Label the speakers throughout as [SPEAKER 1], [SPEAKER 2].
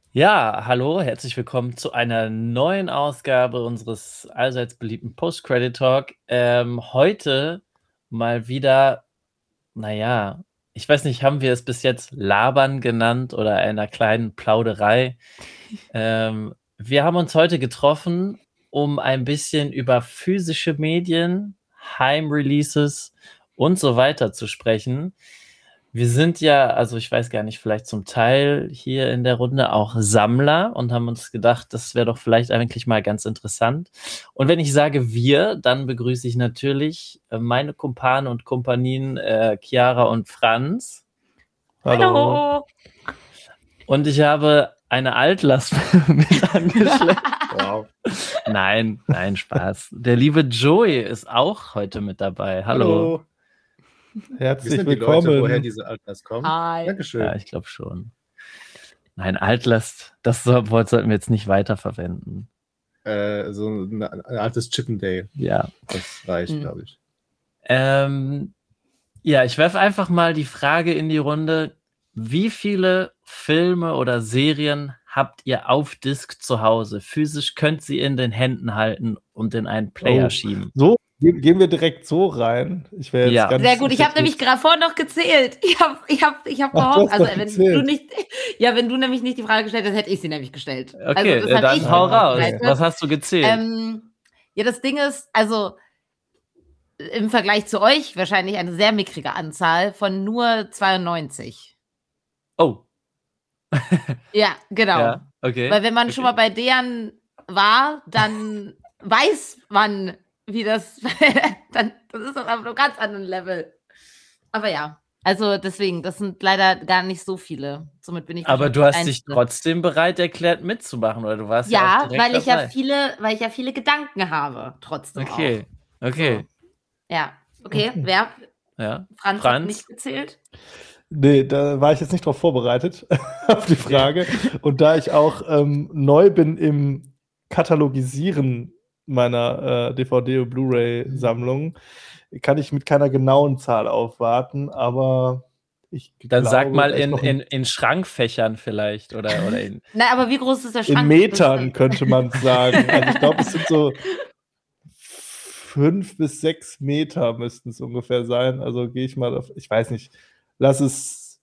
[SPEAKER 1] Ja, hallo, herzlich willkommen zu einer neuen Ausgabe unseres allseits beliebten Post-Credit-Talk. Heute mal wieder, naja, ich weiß nicht, haben wir es bis jetzt Labern genannt oder einer kleinen Plauderei? Wir haben uns heute getroffen, um ein bisschen über physische Medien, Heimreleases und so weiter zu sprechen. Wir sind ja, also ich weiß gar nicht, vielleicht zum Teil hier in der Runde auch Sammler und haben uns gedacht, das wäre doch vielleicht eigentlich mal ganz interessant. Und wenn ich sage wir, dann begrüße ich natürlich meine Kumpane und Kumpanien Chiara und Franz.
[SPEAKER 2] Hallo.
[SPEAKER 1] Und ich habe eine Altlast mit angeschleppt.
[SPEAKER 3] Wow.
[SPEAKER 1] Nein, Spaß. Der liebe Joey ist auch heute mit dabei. Hallo.
[SPEAKER 3] Herzlich
[SPEAKER 2] Wissen
[SPEAKER 3] willkommen.
[SPEAKER 2] Die Leute, woher diese Altlast kommt?
[SPEAKER 4] Hi.
[SPEAKER 2] Dankeschön.
[SPEAKER 1] Ja, ich glaube schon. Nein, Altlast, das Wort sollten wir jetzt nicht weiterverwenden.
[SPEAKER 2] So ein altes Chippendale.
[SPEAKER 1] Ja.
[SPEAKER 2] Das reicht, glaube ich.
[SPEAKER 1] Ja, ich werfe einfach mal die Frage in die Runde. Wie viele Filme oder Serien habt ihr auf Disc zu Hause? Physisch könnt sie in den Händen halten und in einen Player schieben.
[SPEAKER 3] So, gehen wir direkt so rein. Ich wäre jetzt
[SPEAKER 1] Ja.
[SPEAKER 3] ganz
[SPEAKER 4] Sehr gut, ich habe nämlich gerade vorhin noch gezählt. Ich hab gehofft, also wenn du nämlich nicht die Frage gestellt hast, hätte ich sie nämlich gestellt.
[SPEAKER 1] Okay,
[SPEAKER 4] also, das
[SPEAKER 1] dann hau raus.
[SPEAKER 4] geleitet.
[SPEAKER 1] Was hast du gezählt?
[SPEAKER 4] Ja, das Ding ist, also im Vergleich zu euch wahrscheinlich eine sehr mickrige Anzahl von nur 92.
[SPEAKER 1] Oh.
[SPEAKER 4] Ja, genau.
[SPEAKER 1] Ja, okay.
[SPEAKER 4] Weil wenn man schon mal bei deren war, dann weiß man, wie das, das ist auf einem ganz anderen Level. Aber ja, also deswegen, das sind leider gar nicht so viele. Somit bin ich.
[SPEAKER 1] Aber du hast dich trotzdem bereit erklärt mitzumachen, oder du warst ja auch direkt
[SPEAKER 4] weil ich
[SPEAKER 1] dabei.
[SPEAKER 4] weil ich ja viele Gedanken habe, trotzdem
[SPEAKER 1] Okay.
[SPEAKER 4] auch.
[SPEAKER 1] Okay.
[SPEAKER 4] So. Ja, okay. Wer?
[SPEAKER 1] Ja.
[SPEAKER 4] Franz hat nicht gezählt.
[SPEAKER 3] Nee, da war ich jetzt nicht drauf vorbereitet, auf die Frage. Und da ich auch neu bin im Katalogisieren meiner DVD- und Blu-ray-Sammlung, kann ich mit keiner genauen Zahl aufwarten, aber ich
[SPEAKER 1] Dann
[SPEAKER 3] glaube,
[SPEAKER 1] sag mal in Schrankfächern vielleicht oder in.
[SPEAKER 4] Na, aber wie groß ist der Schrank?
[SPEAKER 3] In Metern könnte man sagen. Also ich glaube, es sind so 5 bis 6 Meter müssten es ungefähr sein. Also gehe ich mal auf, ich weiß nicht, lass es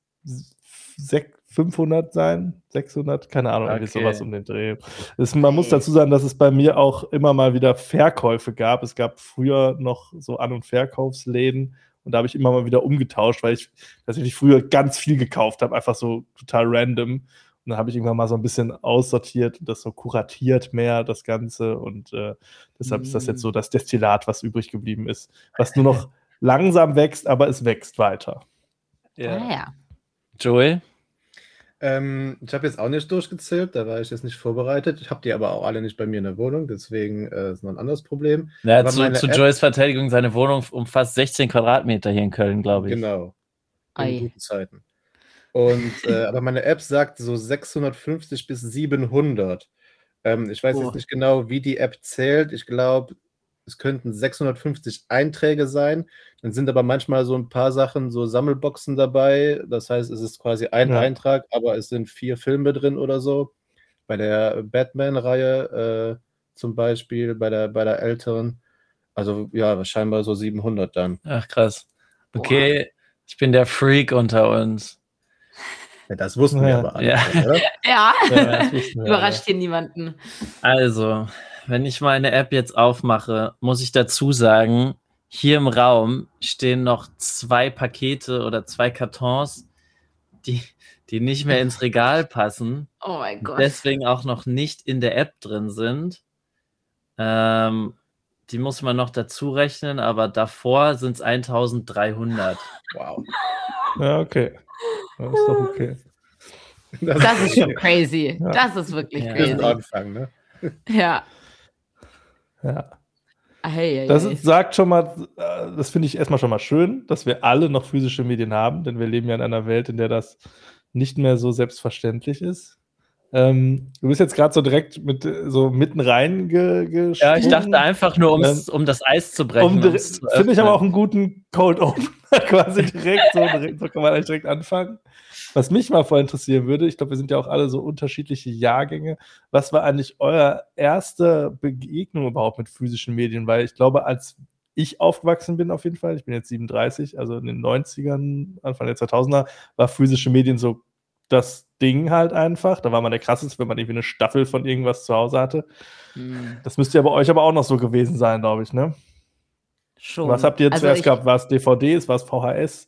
[SPEAKER 3] 500 sein, 600, keine Ahnung, irgendwie sowas um den Dreh. Man muss dazu sagen, dass es bei mir auch immer mal wieder Verkäufe gab. Es gab früher noch so An- und Verkaufsläden und da habe ich immer mal wieder umgetauscht, weil ich tatsächlich früher ganz viel gekauft habe, einfach so total random. Und dann habe ich irgendwann mal so ein bisschen aussortiert und das so kuratiert mehr, das Ganze. Und deshalb ist das jetzt so das Destillat, was übrig geblieben ist, was nur noch langsam wächst, aber es wächst weiter.
[SPEAKER 4] Ja.
[SPEAKER 1] Joel?
[SPEAKER 2] Ich habe jetzt auch nicht durchgezählt, da war ich jetzt nicht vorbereitet. Ich habe die aber auch alle nicht bei mir in der Wohnung, deswegen ist noch ein anderes Problem.
[SPEAKER 1] Ja, zu Joels Verteidigung, seine Wohnung umfasst 16 Quadratmeter hier in Köln, glaube ich.
[SPEAKER 2] Genau. In guten Zeiten. Und aber meine App sagt so 650 bis 700. Ich weiß jetzt nicht genau, wie die App zählt. Ich glaube, es könnten 650 Einträge sein. Dann sind aber manchmal so ein paar Sachen, so Sammelboxen dabei. Das heißt, es ist quasi ein Eintrag, aber es sind 4 Filme drin oder so. Bei der Batman-Reihe zum Beispiel, bei der älteren. Also ja, scheinbar so 700 dann.
[SPEAKER 1] Ach, krass. Okay, ich bin der Freak unter uns.
[SPEAKER 2] Ja, das wussten wir aber alle, oder?
[SPEAKER 4] Ja. Überrascht hier niemanden.
[SPEAKER 1] Also, wenn ich meine App jetzt aufmache, muss ich dazu sagen, hier im Raum stehen noch 2 Pakete oder 2 Kartons, die nicht mehr ins Regal passen.
[SPEAKER 4] Oh mein Gott.
[SPEAKER 1] Deswegen auch noch nicht in der App drin sind. Die muss man noch dazu rechnen, aber davor sind es 1300.
[SPEAKER 2] Wow.
[SPEAKER 3] Ja, okay. Das ist doch okay.
[SPEAKER 4] Das ist schon crazy. Ja. Das ist wirklich crazy.
[SPEAKER 2] Das ist ein Anfang, ne?
[SPEAKER 4] Ja.
[SPEAKER 3] Das sagt schon mal, das finde ich erstmal schon mal schön, dass wir alle noch physische Medien haben, denn wir leben ja in einer Welt, in der das nicht mehr so selbstverständlich ist. Du bist jetzt gerade so direkt so mitten rein gesprungen.
[SPEAKER 1] Ja, ich dachte einfach nur, um das Eis zu brechen.
[SPEAKER 3] Finde ich aber auch einen guten Cold Opener quasi direkt. So kann man eigentlich direkt anfangen. Was mich mal voll interessieren würde, ich glaube, wir sind ja auch alle so unterschiedliche Jahrgänge. Was war eigentlich eure erste Begegnung überhaupt mit physischen Medien? Weil ich glaube, als ich aufgewachsen bin auf jeden Fall, ich bin jetzt 37, also in den 90ern, Anfang der 2000er, war physische Medien so das Ding halt einfach. Da war man der krasseste, wenn man irgendwie eine Staffel von irgendwas zu Hause hatte. Das müsste ja bei euch aber auch noch so gewesen sein, glaube ich, ne?
[SPEAKER 4] Schon.
[SPEAKER 3] Was habt ihr zuerst gehabt? War es DVDs? War es VHS?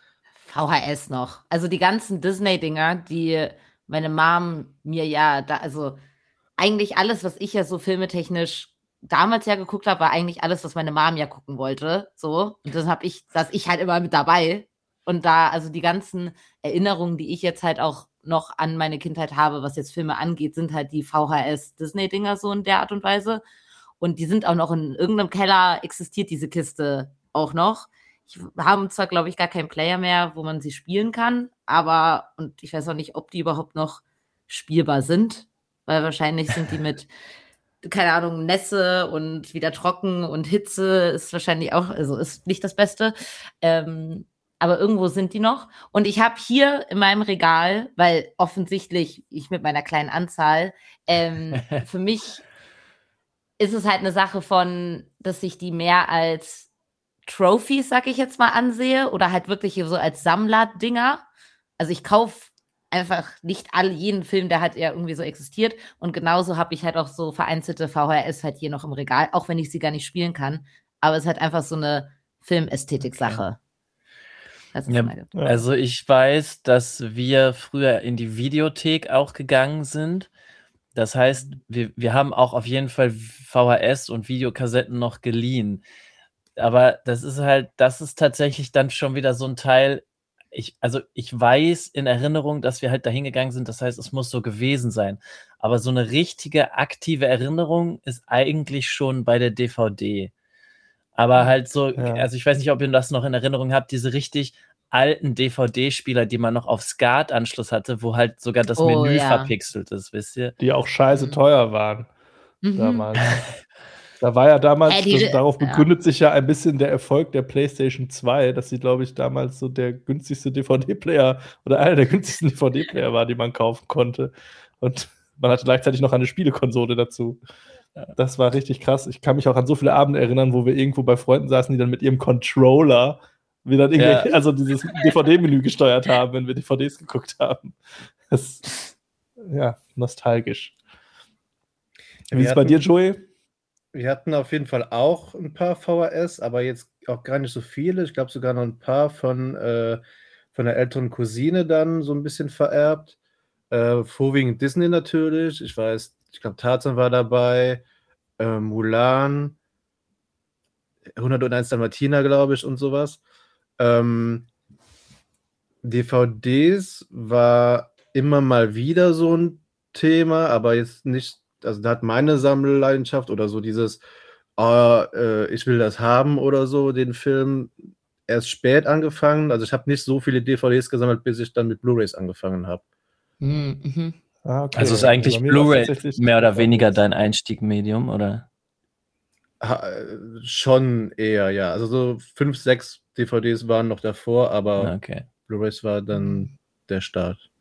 [SPEAKER 4] VHS noch. Also die ganzen Disney-Dinger, die meine Mom mir also eigentlich alles, was ich ja so filmetechnisch damals ja geguckt habe, war eigentlich alles, was meine Mom ja gucken wollte. So. Und das saß ich halt immer mit dabei. Und also die ganzen Erinnerungen, die ich jetzt halt auch noch an meine Kindheit habe, was jetzt Filme angeht, sind halt die VHS-Disney-Dinger so in der Art und Weise. Und die sind auch noch in irgendeinem Keller, existiert diese Kiste auch noch. Haben zwar, glaube ich, gar keinen Player mehr, wo man sie spielen kann, und ich weiß auch nicht, ob die überhaupt noch spielbar sind, weil wahrscheinlich sind die mit, keine Ahnung, Nässe und wieder trocken und Hitze ist wahrscheinlich auch, also ist nicht das Beste. Aber irgendwo sind die noch. Und ich habe hier in meinem Regal, weil offensichtlich ich mit meiner kleinen Anzahl, für mich ist es halt eine Sache von, dass ich die mehr als Trophies, sag ich jetzt mal, ansehe oder halt wirklich so als Sammlerdinger. Also ich kaufe einfach nicht jeden Film, der halt eher irgendwie so existiert. Und genauso habe ich halt auch so vereinzelte VHS halt hier noch im Regal, auch wenn ich sie gar nicht spielen kann. Aber es ist halt einfach so eine Filmästhetik-Sache.
[SPEAKER 1] Okay. Ja, also ich weiß, dass wir früher in die Videothek auch gegangen sind. Das heißt, wir haben auch auf jeden Fall VHS und Videokassetten noch geliehen. Aber das ist tatsächlich dann schon wieder so ein Teil. Ich weiß in Erinnerung, dass wir halt dahin gegangen sind. Das heißt, es muss so gewesen sein. Aber so eine richtige aktive Erinnerung ist eigentlich schon bei der DVD. Aber halt so, also ich weiß nicht, ob ihr das noch in Erinnerung habt, diese richtig alten DVD-Spieler, die man noch auf SCART-Anschluss hatte, wo halt sogar das Menü verpixelt ist, wisst ihr?
[SPEAKER 3] Die auch scheiße teuer waren damals. Da war ja damals, darauf begründet sich ja ein bisschen der Erfolg der PlayStation 2, dass sie, glaube ich, damals so der günstigste DVD-Player oder einer der günstigsten DVD-Player war, die man kaufen konnte. Und man hatte gleichzeitig noch eine Spielekonsole dazu. Das war richtig krass. Ich kann mich auch an so viele Abende erinnern, wo wir irgendwo bei Freunden saßen, die dann mit ihrem Controller wieder also dieses DVD-Menü gesteuert haben, wenn wir DVDs geguckt haben. Das ist, nostalgisch. Wie ist es bei dir, Joey?
[SPEAKER 2] Wir hatten auf jeden Fall auch ein paar VHS, aber jetzt auch gar nicht so viele. Ich glaube sogar noch ein paar von der älteren Cousine dann so ein bisschen vererbt. Vorwiegend Disney natürlich. Ich glaube Tarzan war dabei, Mulan, 101 Dalmatiner, glaube ich, und sowas. DVDs war immer mal wieder so ein Thema, aber jetzt nicht, also da hat meine Sammelleidenschaft oder so dieses, ich will das haben oder so, den Film erst spät angefangen. Also ich habe nicht so viele DVDs gesammelt, bis ich dann mit Blu-rays angefangen habe.
[SPEAKER 4] Mhm.
[SPEAKER 1] Okay. Also ist eigentlich Blu-ray mehr oder weniger dein Einstiegmedium, oder?
[SPEAKER 2] Schon eher, ja. Also so 5, 6 DVDs waren noch davor, aber Blu-rays war dann der Start.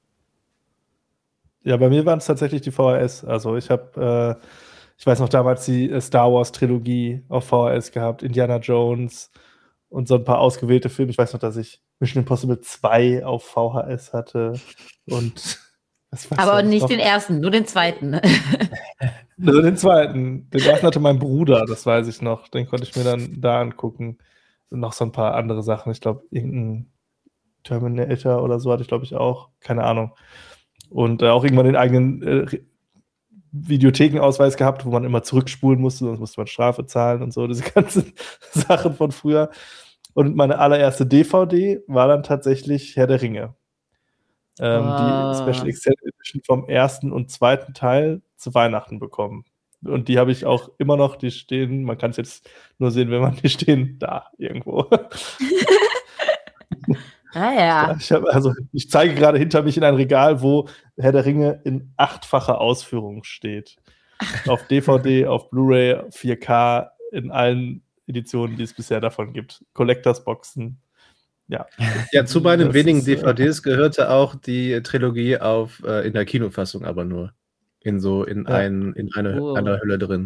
[SPEAKER 3] Ja, bei mir waren es tatsächlich die VHS. Also ich habe, ich weiß noch damals die Star Wars Trilogie auf VHS gehabt, Indiana Jones und so ein paar ausgewählte Filme. Ich weiß noch, dass ich Mission Impossible 2 auf VHS hatte und
[SPEAKER 4] aber nicht den ersten, nur den zweiten.
[SPEAKER 3] Nur den zweiten. Den ersten hatte mein Bruder, das weiß ich noch. Den konnte ich mir dann da angucken. Und noch so ein paar andere Sachen. Ich glaube, irgendein Terminator oder so hatte ich, glaube ich, auch. Keine Ahnung. Und auch irgendwann den eigenen Videothekenausweis gehabt, wo man immer zurückspulen musste, sonst musste man Strafe zahlen und so. Diese ganzen Sachen von früher. Und meine allererste DVD war dann tatsächlich Herr der Ringe. Die Special Extended Edition vom ersten und zweiten Teil zu Weihnachten bekommen. Und die habe ich auch immer noch, die stehen, man kann es jetzt nur sehen, wenn man die stehen, da irgendwo.
[SPEAKER 4] Ja.
[SPEAKER 3] Ich zeige gerade hinter mich in ein Regal, wo Herr der Ringe in 8-facher Ausführung steht. Auf DVD, auf Blu-ray, 4K, in allen Editionen, die es bisher davon gibt. Collectors-Boxen. Ja.
[SPEAKER 2] Ja, zu meinen wenigen DVDs gehörte auch die Trilogie in der Kinofassung, aber nur. In einer Hülle drin.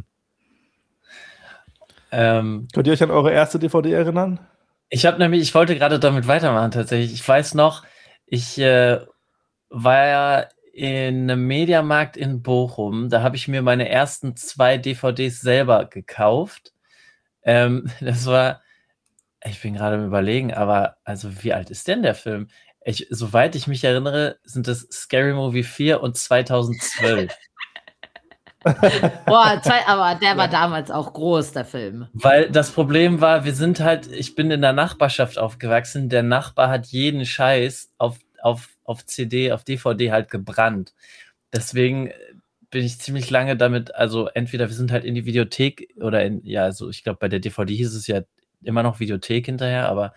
[SPEAKER 1] Könnt
[SPEAKER 2] ihr
[SPEAKER 3] euch an eure erste DVD erinnern?
[SPEAKER 1] Ich wollte gerade damit weitermachen tatsächlich. Ich weiß noch, ich war ja in einem Mediamarkt in Bochum. Da habe ich mir meine ersten 2 DVDs selber gekauft. Das war, ich bin gerade am Überlegen, aber also wie alt ist denn der Film? Soweit ich mich erinnere, sind das Scary Movie 4 und 2012.
[SPEAKER 4] Boah, aber der war damals auch groß, der Film.
[SPEAKER 1] Weil das Problem war, ich bin in der Nachbarschaft aufgewachsen, der Nachbar hat jeden Scheiß auf CD, auf DVD halt gebrannt. Deswegen bin ich ziemlich lange damit, also entweder wir sind halt in die Videothek oder ich glaube bei der DVD hieß es ja immer noch Videothek hinterher, aber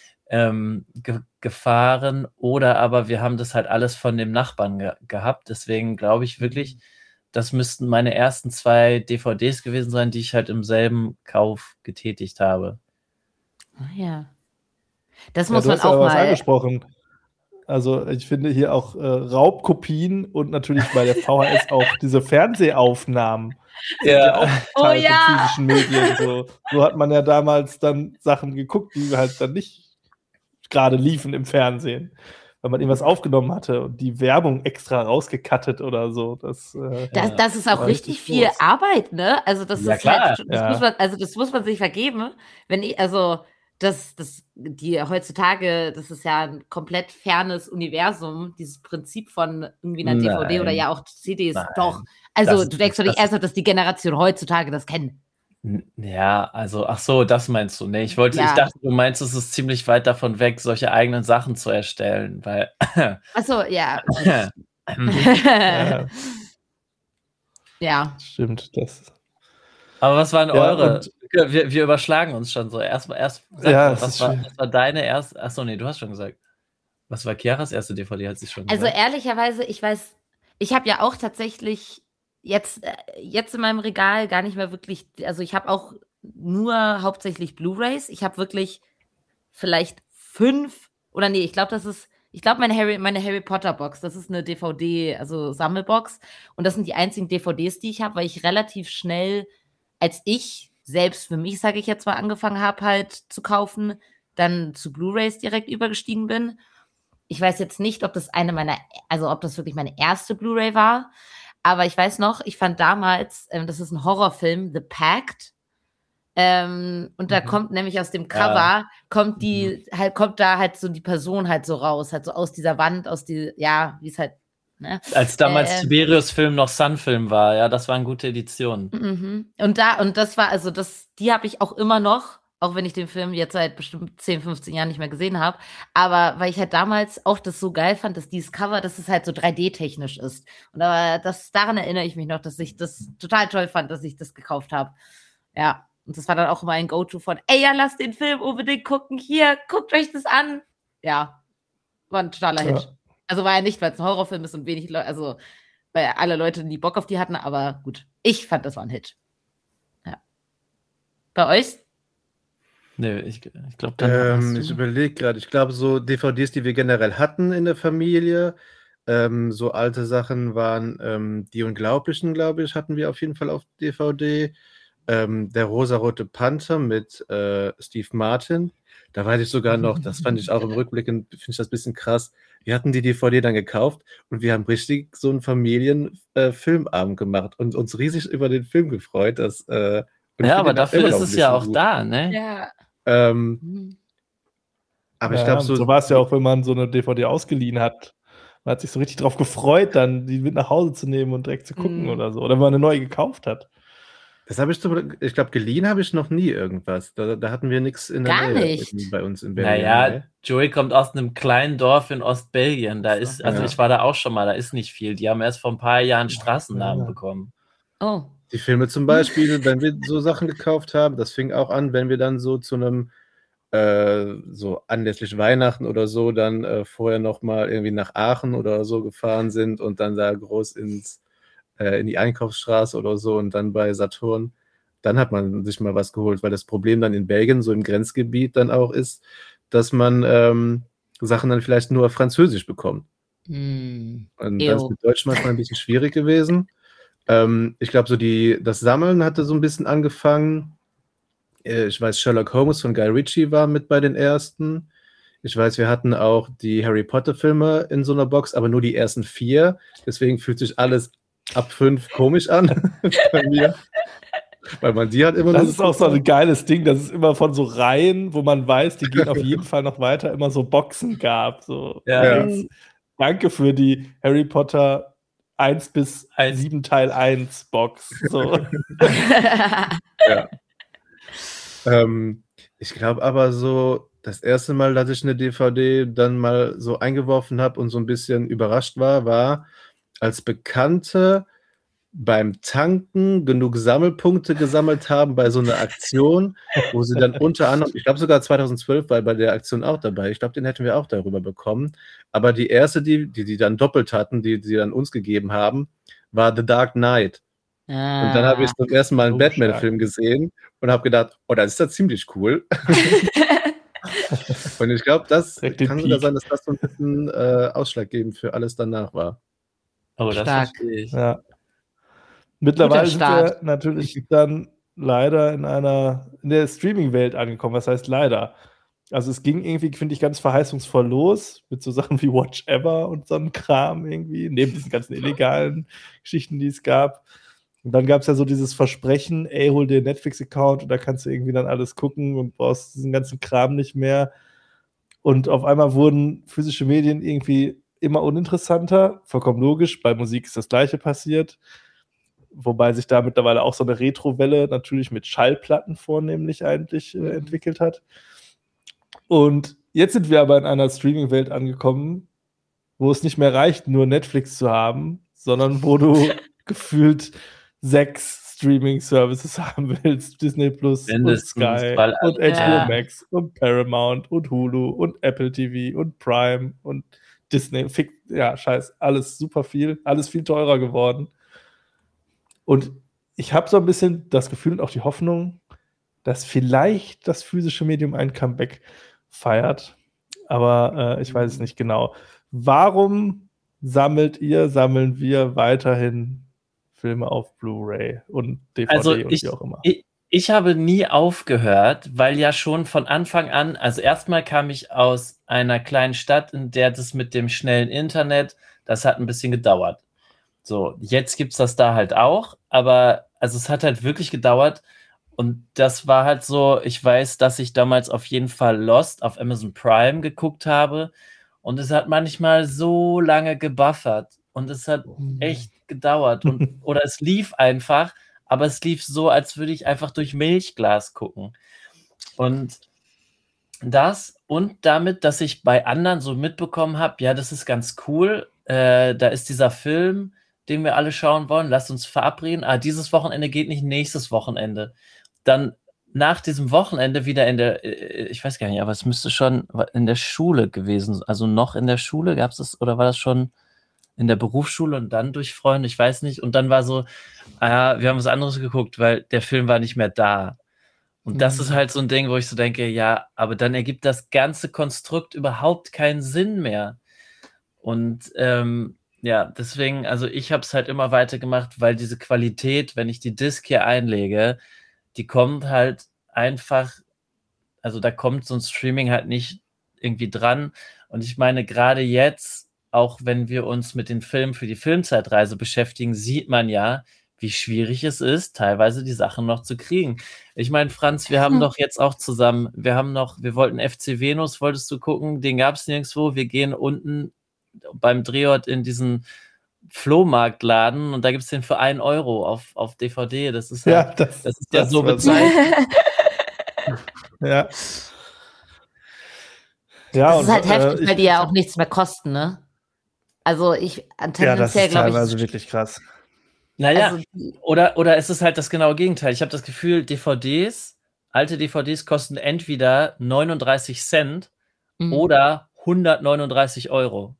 [SPEAKER 1] gefahren oder aber wir haben das halt alles von dem Nachbarn gehabt. Deswegen glaube ich wirklich, das müssten meine ersten 2 DVDs gewesen sein, die ich halt im selben Kauf getätigt habe.
[SPEAKER 4] Ja. Das muss man auch
[SPEAKER 3] mal
[SPEAKER 4] mal
[SPEAKER 3] angesprochen. Also ich finde hier auch Raubkopien und natürlich bei der VHS auch diese Fernsehaufnahmen.
[SPEAKER 1] Ja.
[SPEAKER 3] Auch Teil von physischen Medien. So hat man ja damals dann Sachen geguckt, die halt dann nicht gerade liefen im Fernsehen. Weil man irgendwas aufgenommen hatte und die Werbung extra rausgekattet oder so. Das
[SPEAKER 4] ist auch richtig viel Arbeit, ne? Also das ist
[SPEAKER 1] klar.
[SPEAKER 4] Halt, das muss man sich vergeben. Die heutzutage, das ist ja ein komplett fernes Universum, dieses Prinzip von irgendwie einer DVD oder ja auch CDs. Nein. Doch. Also du denkst doch nicht erst, dass die Generation heutzutage das kennen.
[SPEAKER 1] Ja, also, ach so, das meinst du. Nee, ich dachte, du meinst, es ist ziemlich weit davon weg, solche eigenen Sachen zu erstellen, weil.
[SPEAKER 4] Ach so, ja. Ja.
[SPEAKER 3] Stimmt, das.
[SPEAKER 1] Aber was waren eure? Wir überschlagen uns schon so. Was war deine erste? Ach so, nee, du hast schon gesagt. Was war Chiaras erste DVD, hat sie schon gesagt?
[SPEAKER 4] Also ehrlicherweise, ich habe ja auch tatsächlich jetzt in meinem Regal gar nicht mehr wirklich, also ich habe auch nur hauptsächlich Blu-rays. Ich habe wirklich vielleicht 5 oder nee, ich glaube meine Harry Potter Box, das ist eine DVD, also Sammelbox und das sind die einzigen DVDs, die ich habe, weil ich relativ schnell, als ich selbst für mich, sage ich jetzt mal, angefangen habe halt zu kaufen, dann zu Blu-rays direkt übergestiegen bin. Ich weiß jetzt nicht, ob das ob das wirklich meine erste Blu-ray war, aber ich weiß noch, ich fand damals, das ist ein Horrorfilm, The Pact, und da kommt nämlich aus dem Cover, kommt da halt so die Person halt so raus, halt so aus dieser Wand, wie es halt, ne?
[SPEAKER 1] Als damals Tiberius-Film noch Sun-Film war, ja, das waren gute Editionen.
[SPEAKER 4] Mhm. Und das war, also die habe ich auch immer noch, auch wenn ich den Film jetzt seit bestimmt 10, 15 Jahren nicht mehr gesehen habe, aber weil ich halt damals auch das so geil fand, dass dieses Cover, dass es halt so 3D-technisch ist. Und aber daran erinnere ich mich noch, dass ich das total toll fand, dass ich das gekauft habe. Ja, und das war dann auch immer ein Go-To von, lasst den Film unbedingt gucken, hier, guckt euch das an. Ja, war ein totaler Hit. Also war ja nicht, weil es ein Horrorfilm ist und wenig Leute, also weil alle Leute, die Bock auf die hatten, aber gut, ich fand, das war ein Hit. Ja. Bei euch?
[SPEAKER 1] Nö, ich glaube,
[SPEAKER 2] ich überlege gerade, ich glaube, so DVDs, die wir generell hatten in der Familie, so alte Sachen waren Die Unglaublichen, glaube ich, hatten wir auf jeden Fall auf DVD. Der rosarote Panther mit Steve Martin. Da weiß ich sogar noch, das fand ich auch im Rückblick, finde ich das ein bisschen krass. Wir hatten die DVD dann gekauft und wir haben richtig so einen Familienfilmabend gemacht und uns riesig über den Film gefreut.
[SPEAKER 1] Aber dafür ist es ja auch gut. Da, ne?
[SPEAKER 4] Ja.
[SPEAKER 2] Aber ich glaube,
[SPEAKER 3] so war es ja auch, wenn man so eine DVD ausgeliehen hat. Man hat sich so richtig drauf gefreut, dann die mit nach Hause zu nehmen und direkt zu gucken oder so. Oder wenn man eine neue gekauft hat.
[SPEAKER 2] Das habe ich glaube, geliehen habe ich noch nie irgendwas. Da hatten wir nichts in der
[SPEAKER 4] Nähe
[SPEAKER 2] bei uns in Belgien.
[SPEAKER 1] Naja, Joey kommt aus einem kleinen Dorf in Ostbelgien. Ich war da auch schon mal, da ist nicht viel. Die haben erst vor ein paar Jahren Straßennamen bekommen.
[SPEAKER 4] Oh.
[SPEAKER 2] Die Filme zum Beispiel, wenn wir so Sachen gekauft haben, das fing auch an, wenn wir dann so zu einem so anlässlich Weihnachten oder so dann vorher nochmal irgendwie nach Aachen oder so gefahren sind und dann da groß in die Einkaufsstraße oder so und dann bei Saturn, dann hat man sich mal was geholt, weil das Problem dann in Belgien, so im Grenzgebiet dann auch ist, dass man Sachen dann vielleicht nur auf Französisch bekommt. Und dann ist mit Deutsch manchmal ein bisschen schwierig gewesen. Ich glaube, so das Sammeln hatte so ein bisschen angefangen. Ich weiß, Sherlock Holmes von Guy Ritchie war mit bei den ersten. Ich weiß, wir hatten auch die Harry Potter-Filme in so einer Box, aber nur die ersten 4. Deswegen fühlt sich alles ab 5 komisch an bei mir. Weil man die halt immer
[SPEAKER 3] Das ist auch so ein geiles Ding, dass es immer von so Reihen, wo man weiß, die gehen auf jeden Fall noch weiter, immer so Boxen gab. So.
[SPEAKER 1] Ja.
[SPEAKER 3] Danke für die Harry Potter 1 bis 7 Teil 1 Box. So.
[SPEAKER 2] Ja. Ich glaube aber so, das erste Mal, dass ich eine DVD dann mal so eingeworfen habe und so ein bisschen überrascht war, als Bekannte beim Tanken genug Sammelpunkte gesammelt haben bei so einer Aktion, wo sie dann unter anderem, ich glaube sogar 2012 war bei der Aktion auch dabei, ich glaube, den hätten wir auch darüber bekommen, aber die erste, die dann doppelt hatten, die sie dann uns gegeben haben, war The Dark Knight. Und dann habe ich zum ersten Mal einen Batman-Film gesehen und habe gedacht, oh, das ist ja ziemlich cool. Und ich glaube, das kann sogar sein, dass das so ein bisschen ausschlaggebend für alles danach war.
[SPEAKER 1] Oh, das verstehe ich.
[SPEAKER 3] Ja. Mittlerweile sind wir natürlich dann leider in der Streaming-Welt angekommen. Was heißt leider? Also es ging irgendwie, finde ich, ganz verheißungsvoll los mit so Sachen wie Watch Ever und so einem Kram irgendwie, neben diesen ganzen illegalen Geschichten, die es gab. Und dann gab es ja so dieses Versprechen, ey, hol dir einen Netflix-Account und da kannst du irgendwie dann alles gucken und brauchst diesen ganzen Kram nicht mehr. Und auf einmal wurden physische Medien irgendwie immer uninteressanter. Vollkommen logisch, bei Musik ist das Gleiche passiert. Wobei sich da mittlerweile auch so eine Retro-Welle natürlich mit Schallplatten vornehmlich eigentlich entwickelt hat. Und jetzt sind wir aber in einer Streaming-Welt angekommen, wo es nicht mehr reicht, nur Netflix zu haben, sondern wo du gefühlt 6 Streaming-Services haben willst. Disney Plus und Sky und HBO Max und Paramount und Hulu und Apple TV und Prime und Disney. Ja, scheiß, alles super viel, alles viel teurer geworden. Und ich habe so ein bisschen das Gefühl und auch die Hoffnung, dass vielleicht das physische Medium ein Comeback feiert. Aber ich weiß es nicht genau. Warum sammeln wir weiterhin Filme auf Blu-ray und DVD und wie auch immer?
[SPEAKER 1] Ich habe nie aufgehört, weil ja schon von Anfang an, also erstmal kam ich aus einer kleinen Stadt, in der das mit dem schnellen Internet, das hat ein bisschen gedauert. So, jetzt gibt's das da halt auch, aber also es hat halt wirklich gedauert und das war halt so, ich weiß, dass ich damals auf jeden Fall Lost auf Amazon Prime geguckt habe und es hat manchmal so lange gebuffert und es hat echt gedauert oder es lief einfach, aber es lief so, als würde ich einfach durch Milchglas gucken. Und das und damit, dass ich bei anderen so mitbekommen habe, ja, das ist ganz cool, da ist dieser Film, den wir alle schauen wollen, lasst uns verabreden. Dieses Wochenende geht nicht, nächstes Wochenende. Dann nach diesem Wochenende wieder ich weiß gar nicht, aber es müsste schon in der Schule gewesen, also noch in der Schule, gab es das, oder war das schon in der Berufsschule und dann durch Freunde, ich weiß nicht. Und dann war so, wir haben was anderes geguckt, weil der Film war nicht mehr da. Und das ist halt so ein Ding, wo ich so denke, ja, aber dann ergibt das ganze Konstrukt überhaupt keinen Sinn mehr. Und ja, deswegen, also ich habe es halt immer weitergemacht, weil diese Qualität, wenn ich die Disc hier einlege, die kommt halt einfach, also da kommt so ein Streaming halt nicht irgendwie dran. Und ich meine, gerade jetzt, auch wenn wir uns mit den Filmen für die Filmzeitreise beschäftigen, sieht man ja, wie schwierig es ist, teilweise die Sachen noch zu kriegen. Ich meine, Franz, wir haben doch jetzt auch zusammen, wir wollten FC Venus, wolltest du gucken, den gab es nirgendwo, wir gehen unten beim Drehort in diesen Flohmarktladen und da gibt es den für 1 Euro auf DVD. Das ist halt, das ist ja so bezeichnet.
[SPEAKER 3] Ja.
[SPEAKER 4] Das ist halt heftig, weil die ja auch nichts mehr kosten, ne? Also tendenziell,
[SPEAKER 3] das ist teilweise wirklich krass.
[SPEAKER 1] Naja, oder ist es halt das genaue Gegenteil? Ich habe das Gefühl, DVDs alte DVDs kosten entweder 39 Cent oder 139 Euro.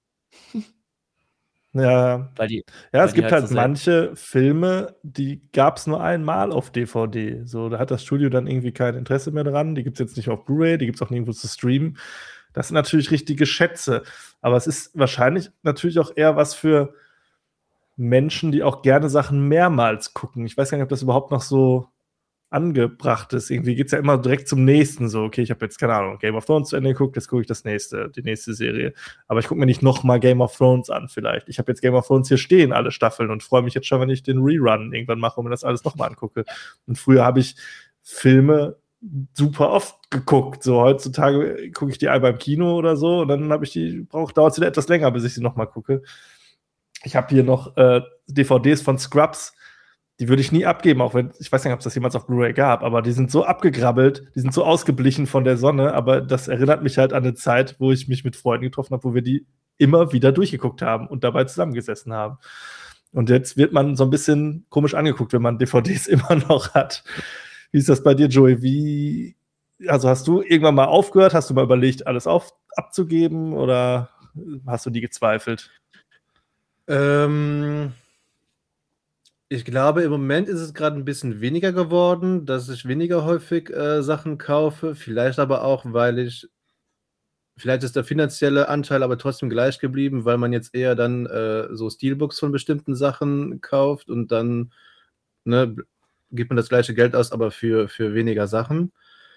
[SPEAKER 3] Ja,
[SPEAKER 1] weil
[SPEAKER 3] es gibt halt
[SPEAKER 1] so
[SPEAKER 3] manche Filme, die gab es nur einmal auf DVD. So, da hat das Studio dann irgendwie kein Interesse mehr dran. Die gibt es jetzt nicht auf Blu-ray, die gibt es auch nirgendwo zu streamen. Das sind natürlich richtige Schätze. Aber es ist wahrscheinlich natürlich auch eher was für Menschen, die auch gerne Sachen mehrmals gucken. Ich weiß gar nicht, ob das überhaupt noch so angebracht ist. Irgendwie geht es ja immer direkt zum nächsten. So, okay, ich habe jetzt, keine Ahnung, Game of Thrones zu Ende geguckt, jetzt gucke ich die nächste Serie. Aber ich gucke mir nicht nochmal Game of Thrones an vielleicht. Ich habe jetzt Game of Thrones hier stehen, alle Staffeln, und freue mich jetzt schon, wenn ich den Rerun irgendwann mache und mir das alles nochmal angucke. Und früher habe ich Filme super oft geguckt. So, heutzutage gucke ich die einmal im Kino oder so und dann dauert es wieder etwas länger, bis ich sie nochmal gucke. Ich habe hier noch DVDs von Scrubs. Die würde ich nie abgeben, auch wenn, ich weiß nicht, ob es das jemals auf Blu-ray gab, aber die sind so abgegrabbelt, die sind so ausgeblichen von der Sonne, aber das erinnert mich halt an eine Zeit, wo ich mich mit Freunden getroffen habe, wo wir die immer wieder durchgeguckt haben und dabei zusammengesessen haben. Und jetzt wird man so ein bisschen komisch angeguckt, wenn man DVDs immer noch hat. Wie ist das bei dir, Joey? Also hast du irgendwann mal aufgehört? Hast du mal überlegt, alles abzugeben oder hast du nie gezweifelt?
[SPEAKER 2] Ich glaube, im Moment ist es gerade ein bisschen weniger geworden, dass ich weniger häufig Sachen kaufe. Vielleicht aber auch, vielleicht ist der finanzielle Anteil aber trotzdem gleich geblieben, weil man jetzt eher dann so Steelbooks von bestimmten Sachen kauft und dann gibt man das gleiche Geld aus, aber für weniger Sachen.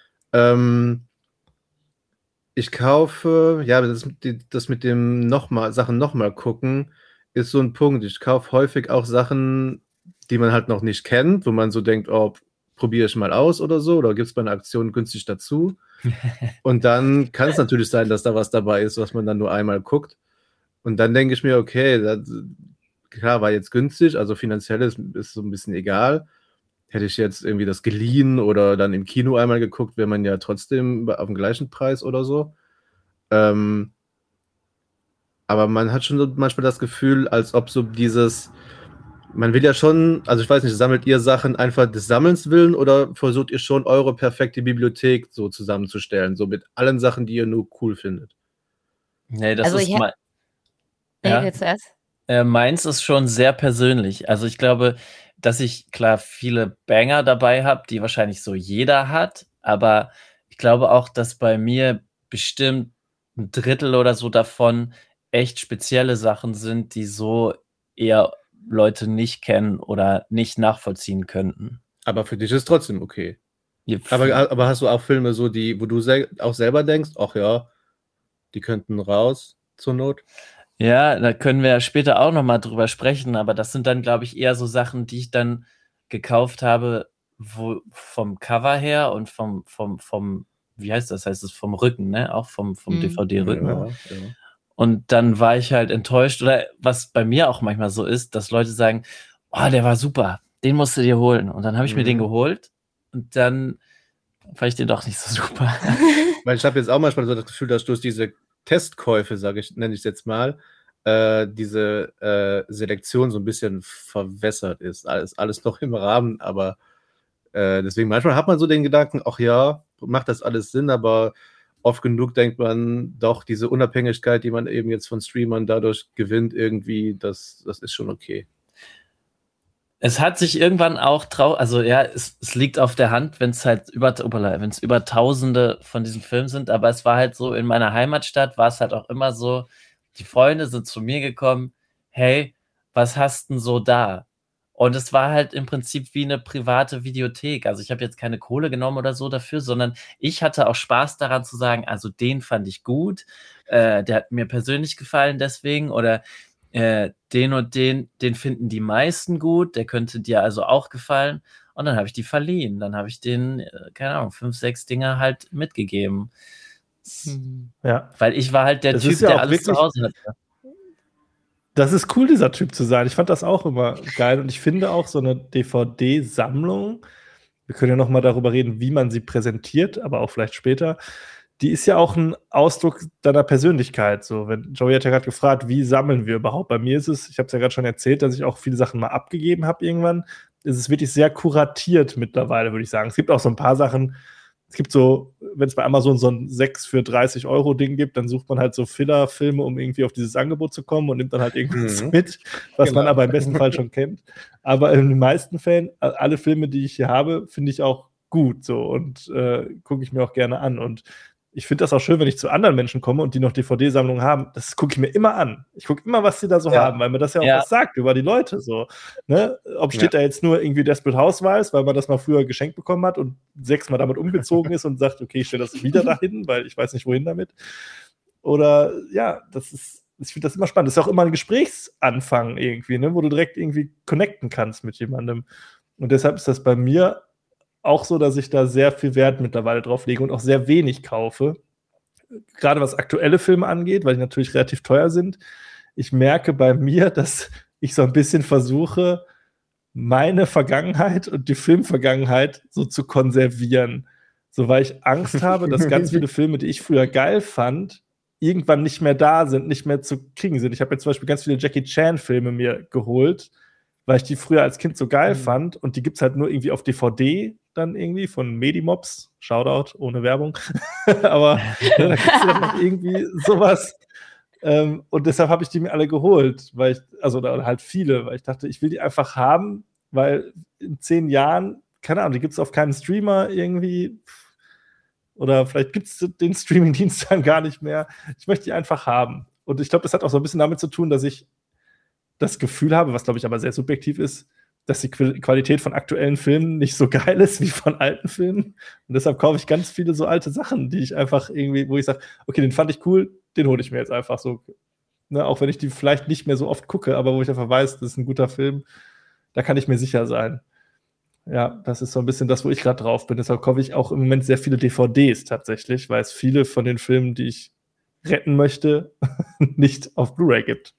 [SPEAKER 2] Ich kaufe, ja, das mit dem Sachen nochmal gucken, ist so ein Punkt. Ich kaufe häufig auch Sachen, die man halt noch nicht kennt, wo man so denkt, oh, probiere ich mal aus oder so, oder gibt es bei einer Aktion günstig dazu. Und dann kann es natürlich sein, dass da was dabei ist, was man dann nur einmal guckt. Und dann denke ich mir, okay, klar, war jetzt günstig, also finanziell ist so ein bisschen egal. Hätte ich jetzt irgendwie das geliehen oder dann im Kino einmal geguckt, wäre man ja trotzdem auf dem gleichen Preis oder so. Aber man hat schon manchmal das Gefühl, als ob so man will ja schon, also ich weiß nicht, sammelt ihr Sachen einfach des Sammelns willen oder versucht ihr schon eure perfekte Bibliothek so zusammenzustellen, so mit allen Sachen, die ihr nur cool findet?
[SPEAKER 1] Nee, das ist mal.
[SPEAKER 4] Jetzt erst.
[SPEAKER 1] Meins ist schon sehr persönlich. Also ich glaube, dass ich klar viele Banger dabei habe, die wahrscheinlich so jeder hat, aber ich glaube auch, dass bei mir bestimmt ein Drittel oder so davon echt spezielle Sachen sind, die so eher Leute nicht kennen oder nicht nachvollziehen könnten.
[SPEAKER 2] Aber für dich ist es trotzdem okay.
[SPEAKER 1] Ja,
[SPEAKER 2] aber hast du auch Filme so, wo du auch selber denkst, ach ja, die könnten raus zur Not?
[SPEAKER 1] Ja, da können wir ja später auch nochmal drüber sprechen, aber das sind dann, glaube ich, eher so Sachen, die ich dann gekauft habe, vom Cover her und vom wie heißt das? Heißt es vom Rücken, ne? Auch vom DVD-Rücken.
[SPEAKER 2] Ja.
[SPEAKER 1] Und dann war ich halt enttäuscht, oder was bei mir auch manchmal so ist, dass Leute sagen, oh, der war super, den musst du dir holen. Und dann habe ich mir den geholt und dann fand ich den doch nicht so super.
[SPEAKER 2] Weil ich habe jetzt auch manchmal so das Gefühl, dass durch diese Testkäufe, nenne ich es jetzt mal, diese Selektion so ein bisschen verwässert ist. Alles noch im Rahmen, aber deswegen manchmal hat man so den Gedanken, ach ja, macht das alles Sinn, aber oft genug denkt man doch, diese Unabhängigkeit, die man eben jetzt von Streamern dadurch gewinnt, irgendwie, das ist schon okay.
[SPEAKER 1] Es hat sich irgendwann auch also ja, es liegt auf der Hand, wenn es halt über Tausende von diesen Filmen sind, aber es war halt so, in meiner Heimatstadt war es halt auch immer so, die Freunde sind zu mir gekommen, hey, was hast denn so da? Und es war halt im Prinzip wie eine private Videothek. Also ich habe jetzt keine Kohle genommen oder so dafür, sondern ich hatte auch Spaß daran zu sagen, also den fand ich gut, der hat mir persönlich gefallen deswegen, oder den und den finden die meisten gut, der könnte dir also auch gefallen. Und dann habe ich die verliehen. Dann habe ich denen, keine Ahnung, 5, 6 Dinger halt mitgegeben.
[SPEAKER 3] Ja.
[SPEAKER 1] Weil ich war halt der Typ, der alles zu Hause hatte.
[SPEAKER 3] Das ist cool, dieser Typ zu sein. Ich fand das auch immer geil. Und ich finde auch so eine DVD-Sammlung, wir können ja noch mal darüber reden, wie man sie präsentiert, aber auch vielleicht später, die ist ja auch ein Ausdruck deiner Persönlichkeit. So, Joey hat ja gerade gefragt, wie sammeln wir überhaupt? Bei mir ist es, ich habe es ja gerade schon erzählt, dass ich auch viele Sachen mal abgegeben habe irgendwann. Es ist wirklich sehr kuratiert mittlerweile, würde ich sagen. Es gibt auch so ein paar Sachen, es gibt so, wenn es bei Amazon so ein 6 für 30 € Ding gibt, dann sucht man halt so Filler-Filme, um irgendwie auf dieses Angebot zu kommen und nimmt dann halt irgendwas mit, was man aber im besten Fall schon kennt. Aber in den meisten Fällen, alle Filme, die ich hier habe, finde ich auch gut so und gucke ich mir auch gerne an. Und ich finde das auch schön, wenn ich zu anderen Menschen komme und die noch DVD-Sammlungen haben. Das gucke ich mir immer an. Ich gucke immer, was die da so haben, weil mir das ja auch was sagt über die Leute. So, ne? Ob steht da jetzt nur irgendwie Desperate Housewives, weil man das mal früher geschenkt bekommen hat und 6-mal damit umgezogen ist und sagt, okay, ich stelle das wieder dahin, weil ich weiß nicht, wohin damit. Oder ja, ich finde das immer spannend. Das ist auch immer ein Gesprächsanfang irgendwie, ne? Wo du direkt irgendwie connecten kannst mit jemandem. Und deshalb ist das bei mir auch so, dass ich da sehr viel Wert mittlerweile drauf lege und auch sehr wenig kaufe. Gerade was aktuelle Filme angeht, weil die natürlich relativ teuer sind. Ich merke bei mir, dass ich so ein bisschen versuche, meine Vergangenheit und die Filmvergangenheit so zu konservieren. So, weil ich Angst habe, dass ganz viele Filme, die ich früher geil fand, irgendwann nicht mehr da sind, nicht mehr zu kriegen sind. Ich habe jetzt zum Beispiel ganz viele Jackie Chan-Filme mir geholt, weil ich die früher als Kind so geil fand und die gibt es halt nur irgendwie auf DVD dann irgendwie von Medimobs, Shoutout, ohne Werbung, aber da gibt es dann noch irgendwie sowas und deshalb habe ich die mir alle geholt, weil oder halt viele, weil ich dachte, ich will die einfach haben, weil in 10 Jahren, keine Ahnung, die gibt es auf keinem Streamer irgendwie oder vielleicht gibt es den Streamingdienst dann gar nicht mehr. Ich möchte die einfach haben und ich glaube, das hat auch so ein bisschen damit zu tun, dass ich das Gefühl habe, was glaube ich aber sehr subjektiv ist, dass die Qualität von aktuellen Filmen nicht so geil ist wie von alten Filmen. Und deshalb kaufe ich ganz viele so alte Sachen, die ich einfach irgendwie, wo ich sage, okay, den fand ich cool, den hole ich mir jetzt einfach so. Ne, auch wenn ich die vielleicht nicht mehr so oft gucke, aber wo ich einfach weiß, das ist ein guter Film, da kann ich mir sicher sein. Ja, das ist so ein bisschen das, wo ich gerade drauf bin. Deshalb kaufe ich auch im Moment sehr viele DVDs tatsächlich, weil es viele von den Filmen, die ich retten möchte, nicht auf Blu-ray gibt.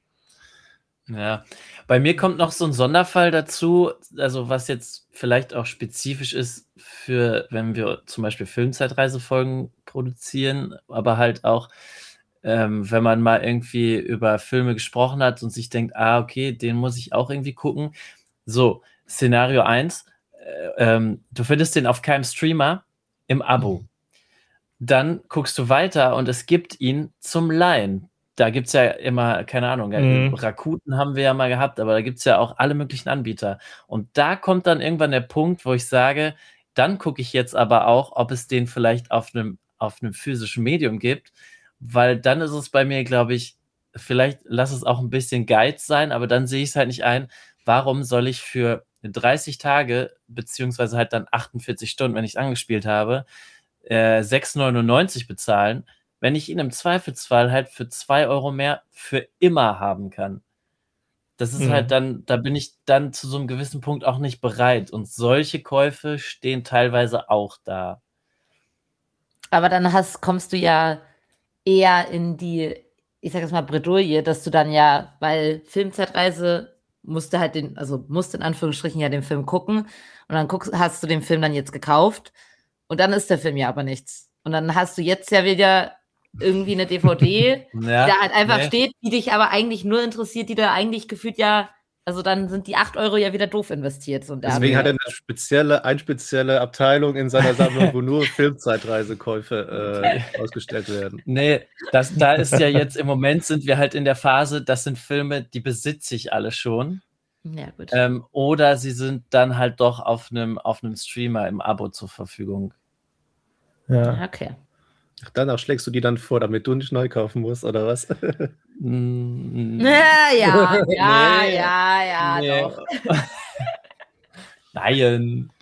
[SPEAKER 1] Ja, bei mir kommt noch so ein Sonderfall dazu, also was jetzt vielleicht auch spezifisch ist für, wenn wir zum Beispiel Filmzeitreisefolgen produzieren, aber halt auch, wenn man mal irgendwie über Filme gesprochen hat und sich denkt, okay, den muss ich auch irgendwie gucken. So, Szenario 1, du findest den auf keinem Streamer im Abo. Dann guckst du weiter und es gibt ihn zum Leihen. Da gibt es ja immer, keine Ahnung, Rakuten haben wir ja mal gehabt, aber da gibt es ja auch alle möglichen Anbieter. Und da kommt dann irgendwann der Punkt, wo ich sage, dann gucke ich jetzt aber auch, ob es den vielleicht auf einem physischen Medium gibt, weil dann ist es bei mir, glaube ich, vielleicht lass es auch ein bisschen Geiz sein, aber dann sehe ich es halt nicht ein, warum soll ich für 30 Tage, beziehungsweise halt dann 48 Stunden, wenn ich es angespielt habe, 6,99 bezahlen, wenn ich ihn im Zweifelsfall halt für 2 € mehr für immer haben kann. Das ist halt dann, da bin ich dann zu so einem gewissen Punkt auch nicht bereit. Und solche Käufe stehen teilweise auch da.
[SPEAKER 4] Aber dann kommst du ja eher in die, ich sag jetzt mal, Bredouille, dass du dann ja, weil Filmzeitreise musst in Anführungsstrichen ja den Film gucken und dann hast du den Film dann jetzt gekauft und dann ist der Film ja aber nichts. Und dann hast du jetzt ja wieder irgendwie eine DVD, die da halt einfach steht, die dich aber eigentlich nur interessiert, die da eigentlich gefühlt ja, also dann sind die 8 € ja wieder doof investiert. So
[SPEAKER 2] deswegen hat er eine spezielle Abteilung in seiner Sammlung, wo nur Filmzeitreisekäufe ausgestellt werden.
[SPEAKER 1] Nee, da ist ja jetzt im Moment sind wir halt in der Phase, das sind Filme, die besitze ich alle schon.
[SPEAKER 4] Ja, gut.
[SPEAKER 1] Oder sie sind dann halt doch auf einem Streamer im Abo zur Verfügung.
[SPEAKER 3] Ja,
[SPEAKER 4] okay.
[SPEAKER 2] Danach schlägst du die dann vor, damit du nicht neu kaufen musst, oder was?
[SPEAKER 4] Ja,
[SPEAKER 1] nee.
[SPEAKER 4] doch.
[SPEAKER 1] Nein.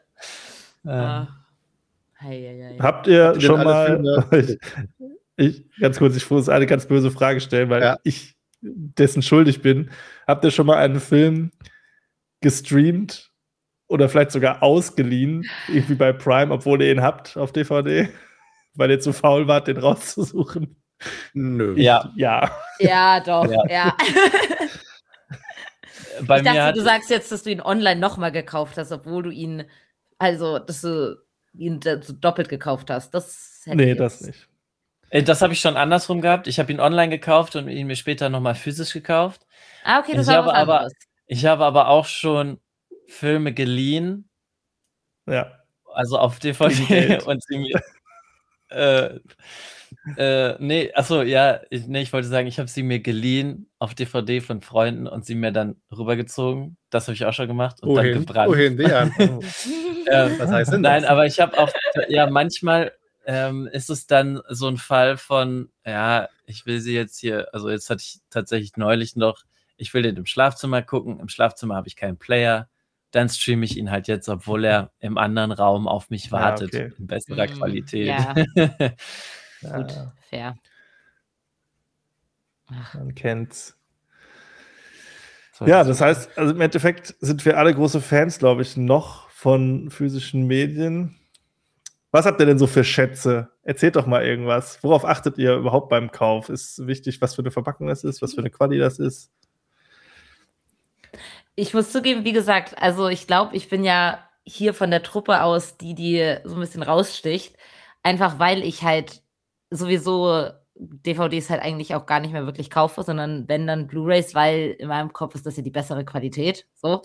[SPEAKER 3] Habt ihr schon mal, ganz kurz, ich muss eine ganz böse Frage stellen, weil ich dessen schuldig bin. Habt ihr schon mal einen Film gestreamt oder vielleicht sogar ausgeliehen, irgendwie bei Prime, obwohl ihr ihn habt auf DVD? Weil ihr zu faul wart, den rauszusuchen?
[SPEAKER 2] Nö.
[SPEAKER 3] Ja,
[SPEAKER 4] doch. Ja. Ich dachte, du sagst jetzt, dass du ihn online nochmal gekauft hast, obwohl du ihn, dass du ihn doppelt gekauft hast. Das
[SPEAKER 3] nicht.
[SPEAKER 1] Das habe ich schon andersrum gehabt. Ich habe ihn online gekauft und ihn mir später nochmal physisch gekauft.
[SPEAKER 4] Okay, das war was anderes.
[SPEAKER 1] Ich habe aber auch schon Filme geliehen.
[SPEAKER 3] Ja.
[SPEAKER 1] also auf DVD und sie mir nee, achso, ja, ich wollte sagen, ich habe sie mir geliehen auf DVD von Freunden und sie mir dann rübergezogen. Das habe ich auch schon gemacht und dann gebrannt.
[SPEAKER 2] Wohin, Dejan? Was heißt denn
[SPEAKER 1] Nein,
[SPEAKER 2] das?
[SPEAKER 1] aber ich habe auch, ja, manchmal ist es dann so ein Fall von, ja, ich will sie jetzt hier, also jetzt hatte ich tatsächlich neulich noch, ich will den im Schlafzimmer gucken, im Schlafzimmer habe ich keinen Player, dann streame ich ihn halt jetzt, obwohl er im anderen Raum auf mich wartet,
[SPEAKER 3] okay.
[SPEAKER 1] in besserer Qualität.
[SPEAKER 4] Ja.
[SPEAKER 3] Ja,
[SPEAKER 4] Gut, fair.
[SPEAKER 3] man kennt's. Ja, das heißt, also im Endeffekt sind wir alle große Fans, glaube ich, noch von physischen Medien. Was habt ihr denn so für Schätze? Erzählt doch mal irgendwas. Worauf achtet ihr überhaupt beim Kauf? Ist wichtig, was für eine Verpackung das ist, was für eine Quali das ist?
[SPEAKER 4] Ich muss zugeben, wie gesagt, also ich glaube, ich bin ja hier von der Truppe aus, die so ein bisschen raussticht. Einfach weil ich halt sowieso DVDs halt eigentlich auch gar nicht mehr wirklich kaufe, sondern wenn dann Blu-rays, weil in meinem Kopf ist das ja die bessere Qualität. So.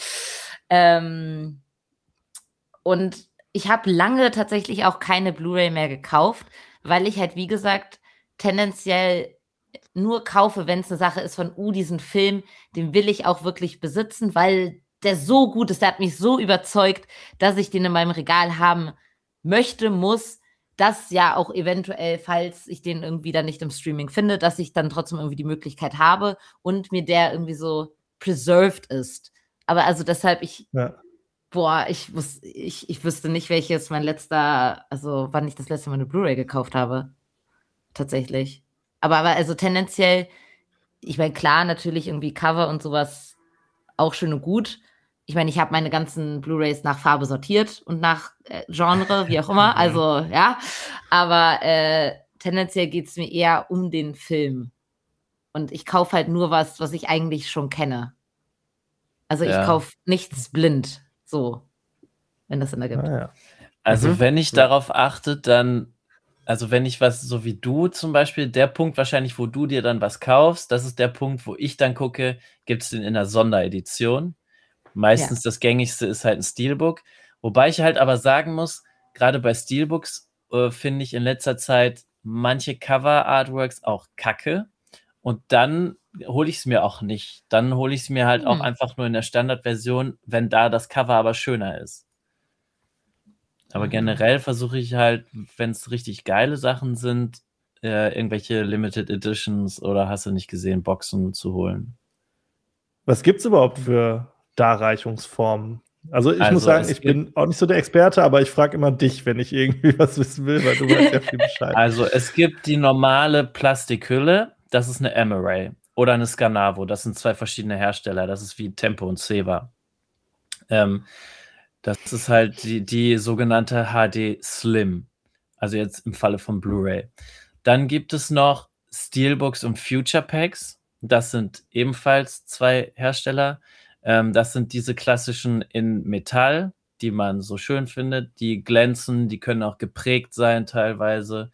[SPEAKER 4] Und ich habe lange tatsächlich auch keine Blu-ray mehr gekauft, weil ich halt, wie gesagt, tendenziell nur kaufe, wenn es eine Sache ist von, diesen Film, den will ich auch wirklich besitzen, weil der so gut ist, der hat mich so überzeugt, dass ich den in meinem Regal haben möchte, muss, dass ja auch eventuell, falls ich den irgendwie dann nicht im Streaming finde, dass ich dann trotzdem irgendwie die Möglichkeit habe und mir der irgendwie so preserved ist. Aber also deshalb, ich wüsste nicht, welches mein letzter, also wann ich das letzte Mal eine Blu-ray gekauft habe. Tatsächlich. Aber also tendenziell, ich meine, klar, natürlich irgendwie Cover und sowas auch schön und gut. Ich meine, ich habe meine ganzen Blu-rays nach Farbe sortiert und nach Genre, wie auch immer. Also, ja. Aber tendenziell geht es mir eher um den Film. Und ich kaufe halt nur was ich eigentlich schon kenne. Also ich kaufe nichts blind. So, wenn das Sinn ergibt.
[SPEAKER 3] Ja.
[SPEAKER 1] Also wenn ich darauf achte, dann, also wenn ich was, so wie du zum Beispiel, der Punkt wahrscheinlich, wo du dir dann was kaufst, das ist der Punkt, wo ich dann gucke, gibt es den in der Sonderedition. Meistens das gängigste ist halt ein Steelbook. Wobei ich halt aber sagen muss, gerade bei Steelbooks finde ich in letzter Zeit manche Cover-Artworks auch kacke. Und dann hole ich es mir auch nicht. Dann hole ich es mir halt auch einfach nur in der Standardversion, wenn da das Cover aber schöner ist. Aber generell versuche ich halt, wenn es richtig geile Sachen sind, irgendwelche Limited Editions oder hast du nicht gesehen, Boxen zu holen.
[SPEAKER 3] Was gibt es überhaupt für Darreichungsformen? Also ich muss sagen, ich bin auch nicht so der Experte, aber ich frage immer dich, wenn ich irgendwie was wissen will, weil du weißt ja viel Bescheid.
[SPEAKER 1] Also es gibt die normale Plastikhülle, das ist eine Amaray oder eine Scanavo, das sind zwei verschiedene Hersteller, das ist wie Tempo und Seva. Das ist halt die sogenannte HD Slim, also jetzt im Falle von Blu-ray. Dann gibt es noch Steelbooks und Future Packs, das sind ebenfalls zwei Hersteller. Das sind diese klassischen in Metall, die man so schön findet, die glänzen, die können auch geprägt sein teilweise.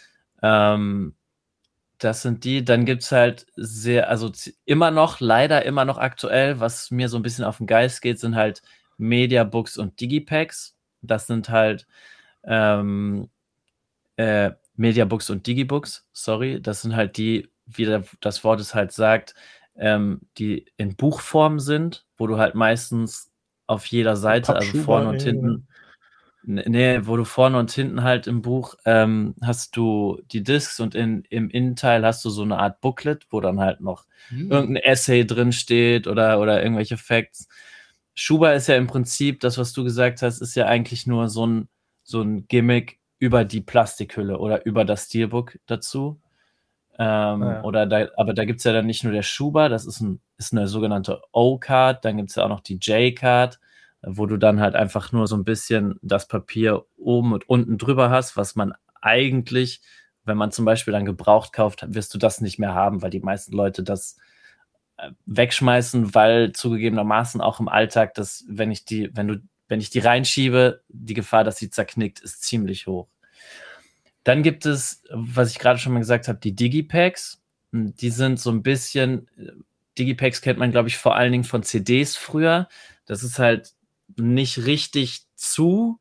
[SPEAKER 1] Das sind die. Dann gibt es halt leider immer noch aktuell, was mir so ein bisschen auf den Geist geht, sind halt Mediabooks und Digipacks. Das sind halt Mediabooks und Digibooks, sorry. Das sind halt die, wie das Wort es halt sagt, die in Buchform sind, wo du halt meistens auf jeder Seite, also vorne und hinten, wo du vorne und hinten halt im Buch hast du die Discs und im Innenteil hast du so eine Art Booklet, wo dann halt noch irgendein Essay drin steht oder irgendwelche Facts. Schuber ist ja im Prinzip, das, was du gesagt hast, ist ja eigentlich nur so ein Gimmick über die Plastikhülle oder über das Steelbook dazu. Aber da gibt es ja dann nicht nur der Schuber, das ist eine sogenannte O-Card, dann gibt es ja auch noch die J-Card, wo du dann halt einfach nur so ein bisschen das Papier oben und unten drüber hast, was man eigentlich, wenn man zum Beispiel dann gebraucht kauft, wirst du das nicht mehr haben, weil die meisten Leute das wegschmeißen, weil zugegebenermaßen auch im Alltag, dass wenn ich die reinschiebe, die Gefahr, dass sie zerknickt, ist ziemlich hoch. Dann gibt es, was ich gerade schon mal gesagt habe, die Digipacks. Die sind so ein bisschen, Digipacks kennt man, glaube ich, vor allen Dingen von CDs früher. Das ist halt nicht richtig zu.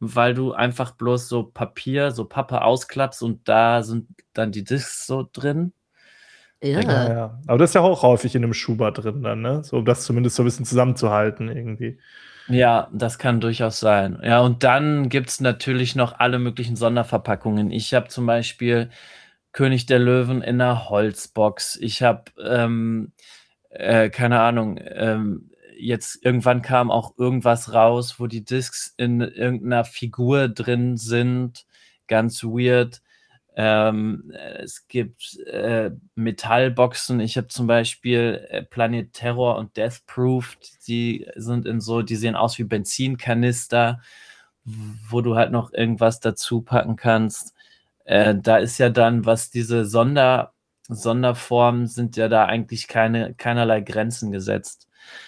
[SPEAKER 1] weil du einfach bloß so Pappe ausklappst und da sind dann die Discs so drin.
[SPEAKER 3] Ja. Aber das ist ja auch häufig in einem Schuber drin dann, ne? So, um das zumindest so ein bisschen zusammenzuhalten irgendwie.
[SPEAKER 1] Ja, das kann durchaus sein. Ja, und dann gibt es natürlich noch alle möglichen Sonderverpackungen. Ich habe zum Beispiel König der Löwen in einer Holzbox. Ich habe, keine Ahnung, jetzt irgendwann kam auch irgendwas raus, wo die Discs in irgendeiner Figur drin sind. Ganz weird. Es gibt Metallboxen. Ich habe zum Beispiel Planet Terror und Death Proof. Die sehen aus wie Benzinkanister, wo du halt noch irgendwas dazu packen kannst. Da ist ja dann, was diese Sonderformen sind, ja da eigentlich keinerlei Grenzen gesetzt.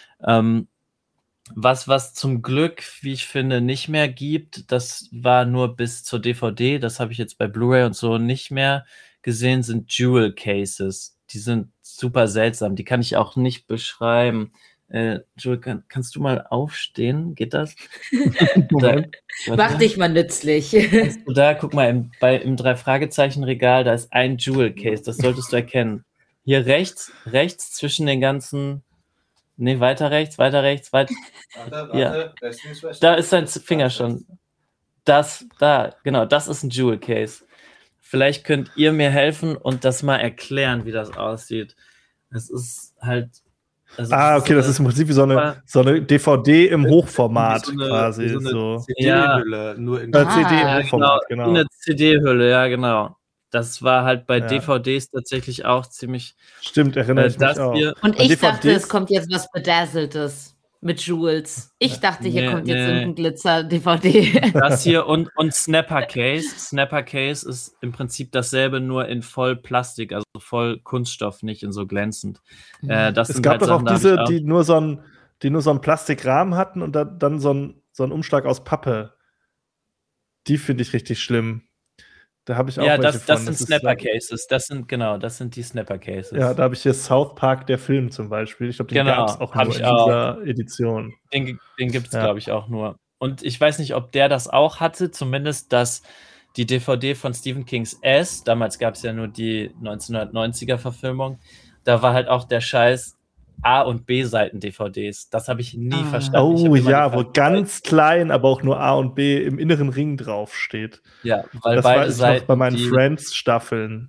[SPEAKER 1] Was zum Glück, wie ich finde, nicht mehr gibt, das war nur bis zur DVD, das habe ich jetzt bei Blu-ray und so nicht mehr gesehen, sind Jewel Cases. Die sind super seltsam, die kann ich auch nicht beschreiben. Jewel, kannst du mal aufstehen? Geht das?
[SPEAKER 4] Mach dich mal nützlich.
[SPEAKER 1] Da, guck mal, im 3-Fragezeichen-Regal, da ist ein Jewel Case, das solltest du erkennen. Hier rechts zwischen den ganzen... Nee, weiter rechts. Warte, ja. Da ist sein Finger schon. Das ist ein Jewel Case. Vielleicht könnt ihr mir helfen und das mal erklären, wie das aussieht. Das ist halt...
[SPEAKER 3] okay, das ist im Prinzip wie so eine DVD im Hochformat quasi. So
[SPEAKER 2] CD-Hülle, nur in
[SPEAKER 3] CD-Hochformat,
[SPEAKER 1] genau. Eine CD-Hülle, ja, genau. Das war halt bei DVDs tatsächlich auch ziemlich...
[SPEAKER 3] Stimmt, erinnere ich mich auch.
[SPEAKER 4] Und ich dachte, es kommt jetzt was Bedazzltes mit Jewels. Ich dachte, hier kommt jetzt irgendein Glitzer-DVD.
[SPEAKER 1] Das hier und Snapper Case. Snapper Case ist im Prinzip dasselbe, nur in voll Plastik, also voll Kunststoff, nicht in so glänzend.
[SPEAKER 3] Es gab doch auch diese, die nur so einen Plastikrahmen hatten und dann so einen Umschlag aus Pappe. Die finde ich richtig schlimm. Da habe ich auch welche
[SPEAKER 1] das
[SPEAKER 3] von.
[SPEAKER 1] sind Snapper Cases. Das sind die Snapper Cases.
[SPEAKER 3] Ja, da habe ich hier South Park, der Film zum Beispiel. Ich glaube, den gab es auch nur in dieser Edition.
[SPEAKER 1] Den gibt es, glaube ich, auch nur. Und ich weiß nicht, ob der das auch hatte, zumindest die DVD von Stephen Kings S, damals gab es ja nur die 1990er-Verfilmung, da war halt auch der Scheiß A- und B-Seiten-DVDs. Das habe ich nie verstanden.
[SPEAKER 3] Oh ja, wo ganz klein, aber auch nur A und B im inneren Ring drauf steht.
[SPEAKER 1] Ja, weil
[SPEAKER 3] das
[SPEAKER 1] beide
[SPEAKER 3] war
[SPEAKER 1] Seiten
[SPEAKER 3] noch bei meinen Friends-Staffeln.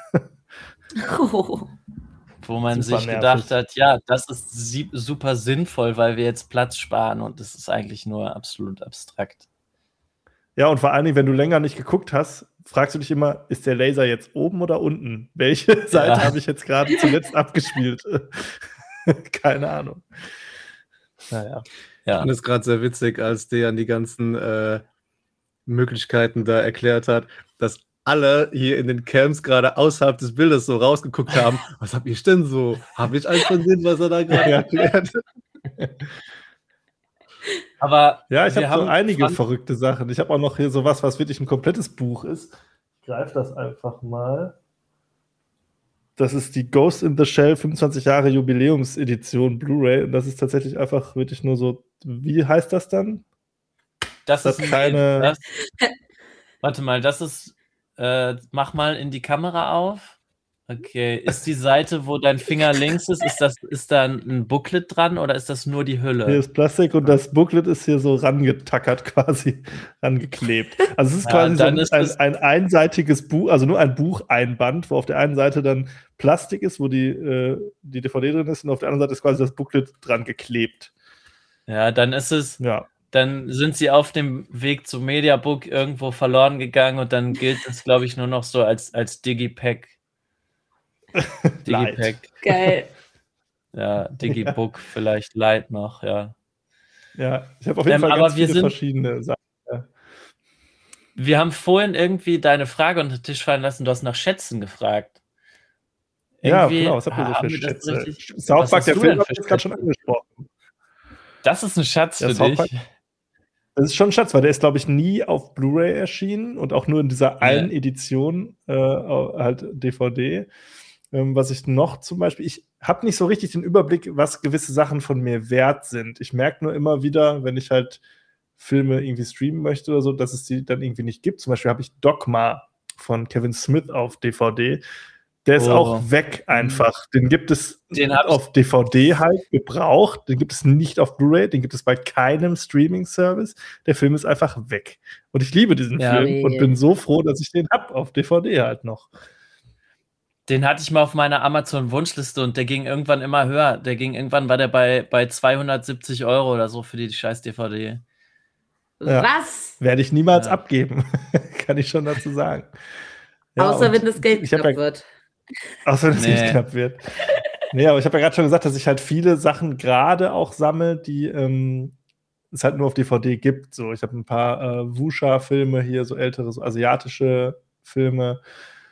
[SPEAKER 1] Wo man sich gedacht hat, ja, das ist super sinnvoll, weil wir jetzt Platz sparen und das ist eigentlich nur absolut abstrakt.
[SPEAKER 3] Ja, und vor allen Dingen, wenn du länger nicht geguckt hast, fragst du dich immer, ist der Laser jetzt oben oder unten? Welche Seite habe ich jetzt gerade zuletzt abgespielt? Keine Ahnung.
[SPEAKER 2] Naja. Ich fand es gerade sehr witzig, als Dejan die ganzen Möglichkeiten da erklärt hat, dass alle hier in den Camps gerade außerhalb des Bildes so rausgeguckt haben. Was hab ich denn so? Habe ich alles gesehen, was er da gerade erklärt?
[SPEAKER 1] Aber
[SPEAKER 3] ja, ich habe so einige verrückte Sachen. Ich habe auch noch hier sowas, was wirklich ein komplettes Buch ist. Ich greife das einfach mal. Das ist die Ghost in the Shell 25 Jahre Jubiläumsedition Blu-ray. Und das ist tatsächlich einfach wirklich nur so, wie heißt das dann?
[SPEAKER 1] Das ist warte mal, das ist, mach mal in die Kamera auf. Okay, ist die Seite, wo dein Finger links ist da ein Booklet dran oder ist das nur die Hülle?
[SPEAKER 3] Hier ist Plastik und das Booklet ist hier so rangetackert quasi, rangeklebt. Also es ist quasi so ein einseitiges Buch, also nur ein Bucheinband, wo auf der einen Seite dann Plastik ist, wo die DVD drin ist und auf der anderen Seite ist quasi das Booklet dran geklebt.
[SPEAKER 1] Ja, dann ist es... Ja. Dann sind sie auf dem Weg zum Mediabook irgendwo verloren gegangen und dann gilt es, glaube ich, nur noch so als Digipack.
[SPEAKER 4] Digipack. Geil.
[SPEAKER 1] Ja, Digibook vielleicht Light noch, ja.
[SPEAKER 3] Ja, ich habe auf jeden Fall ganz viele verschiedene Sachen. Ja.
[SPEAKER 1] Wir haben vorhin irgendwie deine Frage unter den Tisch fallen lassen, du hast nach Schätzen gefragt.
[SPEAKER 3] Irgendwie, ja, genau, was habt ihr so für Schätze? South Park, der Film, habe ich jetzt gerade schon angesprochen.
[SPEAKER 1] Das ist ein Schatz für dich.
[SPEAKER 3] Das ist schon ein Schatz, weil der ist, glaube ich, nie auf Blu-ray erschienen und auch nur in dieser einen Edition, halt DVD. Was ich noch zum Beispiel, ich habe nicht so richtig den Überblick, was gewisse Sachen von mir wert sind. Ich merke nur immer wieder, wenn ich halt Filme irgendwie streamen möchte oder so, dass es die dann irgendwie nicht gibt. Zum Beispiel habe ich Dogma von Kevin Smith auf DVD. Der ist auch weg einfach. Den gibt es auf DVD halt gebraucht. Den gibt es nicht auf Blu-ray. Den gibt es bei keinem Streaming-Service. Der Film ist einfach weg. Und ich liebe diesen Film und bin so froh, dass ich den habe auf DVD halt noch.
[SPEAKER 1] Den hatte ich mal auf meiner Amazon-Wunschliste und der ging irgendwann immer höher. War der bei 270 € oder so für die scheiß DVD.
[SPEAKER 3] Ja. Was? Werde ich niemals abgeben. Kann ich schon dazu sagen.
[SPEAKER 4] Ja, außer wenn das Geld knapp wird.
[SPEAKER 3] Außer wenn das Geld knapp wird. Nee, aber ich habe ja gerade schon gesagt, dass ich halt viele Sachen gerade auch sammle, die es halt nur auf DVD gibt. So, ich habe ein paar Wuxia-Filme hier, so ältere, so asiatische Filme.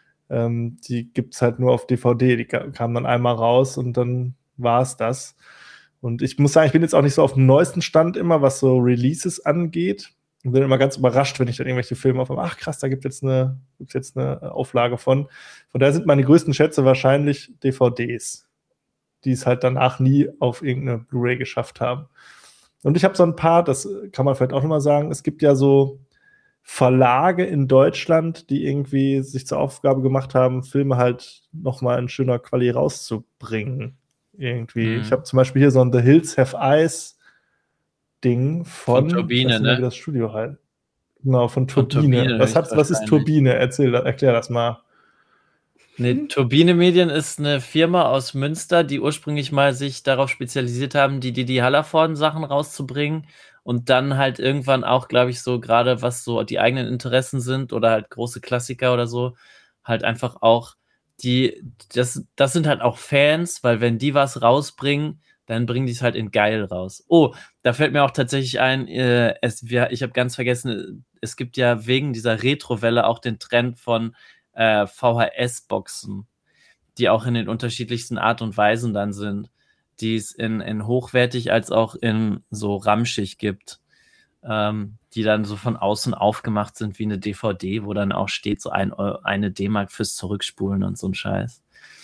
[SPEAKER 3] Die gibt es halt nur auf DVD. Die kamen dann einmal raus und dann war es das. Und ich muss sagen, ich bin jetzt auch nicht so auf dem neuesten Stand immer, was so Releases angeht. Ich bin immer ganz überrascht, wenn ich dann irgendwelche Filme aufmache. Ach krass, da gibt es jetzt eine Auflage von. Von daher sind meine größten Schätze wahrscheinlich DVDs, die es halt danach nie auf irgendeine Blu-ray geschafft haben. Und ich habe so ein paar, das kann man vielleicht auch nochmal sagen, es gibt ja so Verlage in Deutschland, die irgendwie sich zur Aufgabe gemacht haben, Filme halt nochmal in schöner Quali rauszubringen. Irgendwie. Ich habe zum Beispiel hier so ein The Hills Have Eyes Ding von
[SPEAKER 1] Turbine, ne?
[SPEAKER 3] Wie das Studio halt. Genau, von Turbine. Was ist Turbine? Erklär das mal.
[SPEAKER 1] Ne, Turbine Medien ist eine Firma aus Münster, die ursprünglich mal sich darauf spezialisiert haben, die Hallervorden-Sachen rauszubringen und dann halt irgendwann auch, glaube ich, so gerade was so die eigenen Interessen sind oder halt große Klassiker oder so, halt einfach auch das sind halt auch Fans, weil wenn die was rausbringen, dann bringen die es halt in geil raus. Oh, da fällt mir auch tatsächlich ein, ich habe ganz vergessen, es gibt ja wegen dieser Retro-Welle auch den Trend von VHS-Boxen, die auch in den unterschiedlichsten Art und Weisen dann sind, die es in hochwertig als auch in so ramschig gibt, die dann so von außen aufgemacht sind wie eine DVD, wo dann auch steht so eine D-Mark fürs Zurückspulen und so ein Scheiß.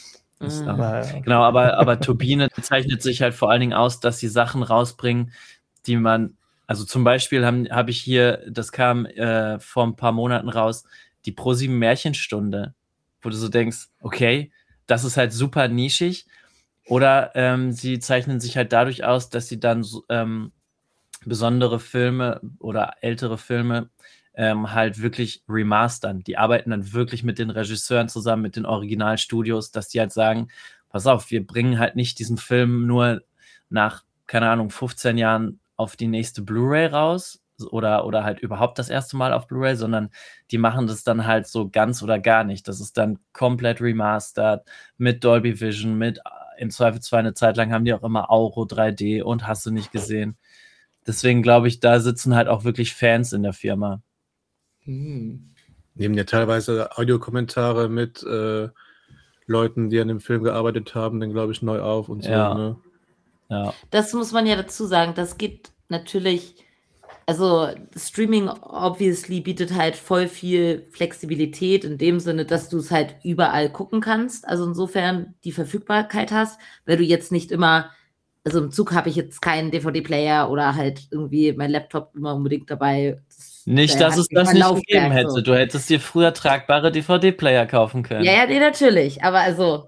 [SPEAKER 1] Genau, aber Turbine zeichnet sich halt vor allen Dingen aus, dass sie Sachen rausbringen, die man, also zum Beispiel habe ich hier, das kam vor ein paar Monaten raus, die ProSieben Märchenstunde, wo du so denkst, okay, das ist halt super nischig. Oder sie zeichnen sich halt dadurch aus, dass sie dann besondere Filme oder ältere Filme halt wirklich remastern. Die arbeiten dann wirklich mit den Regisseuren zusammen, mit den Originalstudios, dass die halt sagen, pass auf, wir bringen halt nicht diesen Film nur nach, keine Ahnung, 15 Jahren auf die nächste Blu-ray raus oder halt überhaupt das erste Mal auf Blu-ray, sondern die machen das dann halt so ganz oder gar nicht. Das ist dann komplett remastered mit Dolby Vision, mit im Zweifelsfall eine Zeit lang haben die auch immer Auro 3D und hast du nicht gesehen. Deswegen glaube ich, da sitzen halt auch wirklich Fans in der Firma.
[SPEAKER 2] Nehmen ja teilweise Audiokommentare mit Leuten, die an dem Film gearbeitet haben, dann glaube ich neu auf und so.
[SPEAKER 1] Ja.
[SPEAKER 2] Ne?
[SPEAKER 1] Ja.
[SPEAKER 4] Das muss man ja dazu sagen, das geht natürlich, also Streaming obviously bietet halt voll viel Flexibilität in dem Sinne, dass du es halt überall gucken kannst, also insofern die Verfügbarkeit hast, weil du jetzt nicht immer, also im Zug habe ich jetzt keinen DVD-Player oder halt irgendwie mein Laptop immer unbedingt dabei.
[SPEAKER 1] Nicht, dass es das nicht gegeben hätte. So. Du hättest dir früher tragbare DVD-Player kaufen können.
[SPEAKER 4] Ja, nee, natürlich. Aber also,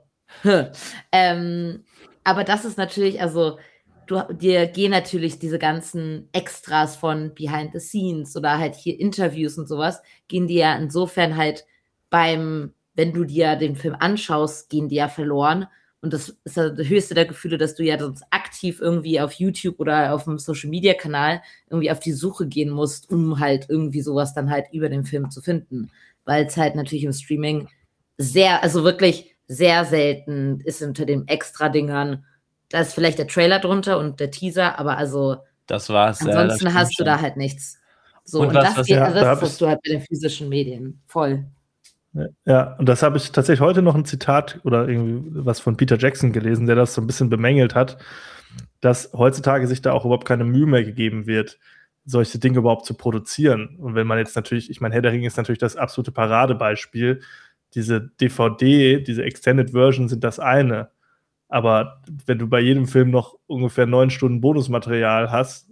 [SPEAKER 4] aber das ist natürlich, also, dir gehen natürlich diese ganzen Extras von Behind the Scenes oder halt hier Interviews und sowas, gehen dir ja insofern halt wenn du dir den Film anschaust, gehen die ja verloren. Und das ist ja das höchste der Gefühle, dass du ja sonst aktiv irgendwie auf YouTube oder auf dem Social-Media-Kanal irgendwie auf die Suche gehen musst, um halt irgendwie sowas dann halt über den Film zu finden. Weil es halt natürlich im Streaming also wirklich sehr selten ist unter den Extra-Dingern. Da ist vielleicht der Trailer drunter und der Teaser, aber also
[SPEAKER 1] das war's.
[SPEAKER 4] Ansonsten hast du da halt nichts. So, und das hast du halt bei den physischen Medien. Voll.
[SPEAKER 3] Ja, und das habe ich tatsächlich heute noch ein Zitat oder irgendwie was von Peter Jackson gelesen, der das so ein bisschen bemängelt hat, dass heutzutage sich da auch überhaupt keine Mühe mehr gegeben wird, solche Dinge überhaupt zu produzieren. Und wenn man jetzt natürlich, ich meine, Herr der Ringe ist natürlich das absolute Paradebeispiel. Diese DVD, diese Extended Version sind das eine. Aber wenn du bei jedem Film noch ungefähr 9 Stunden Bonusmaterial hast,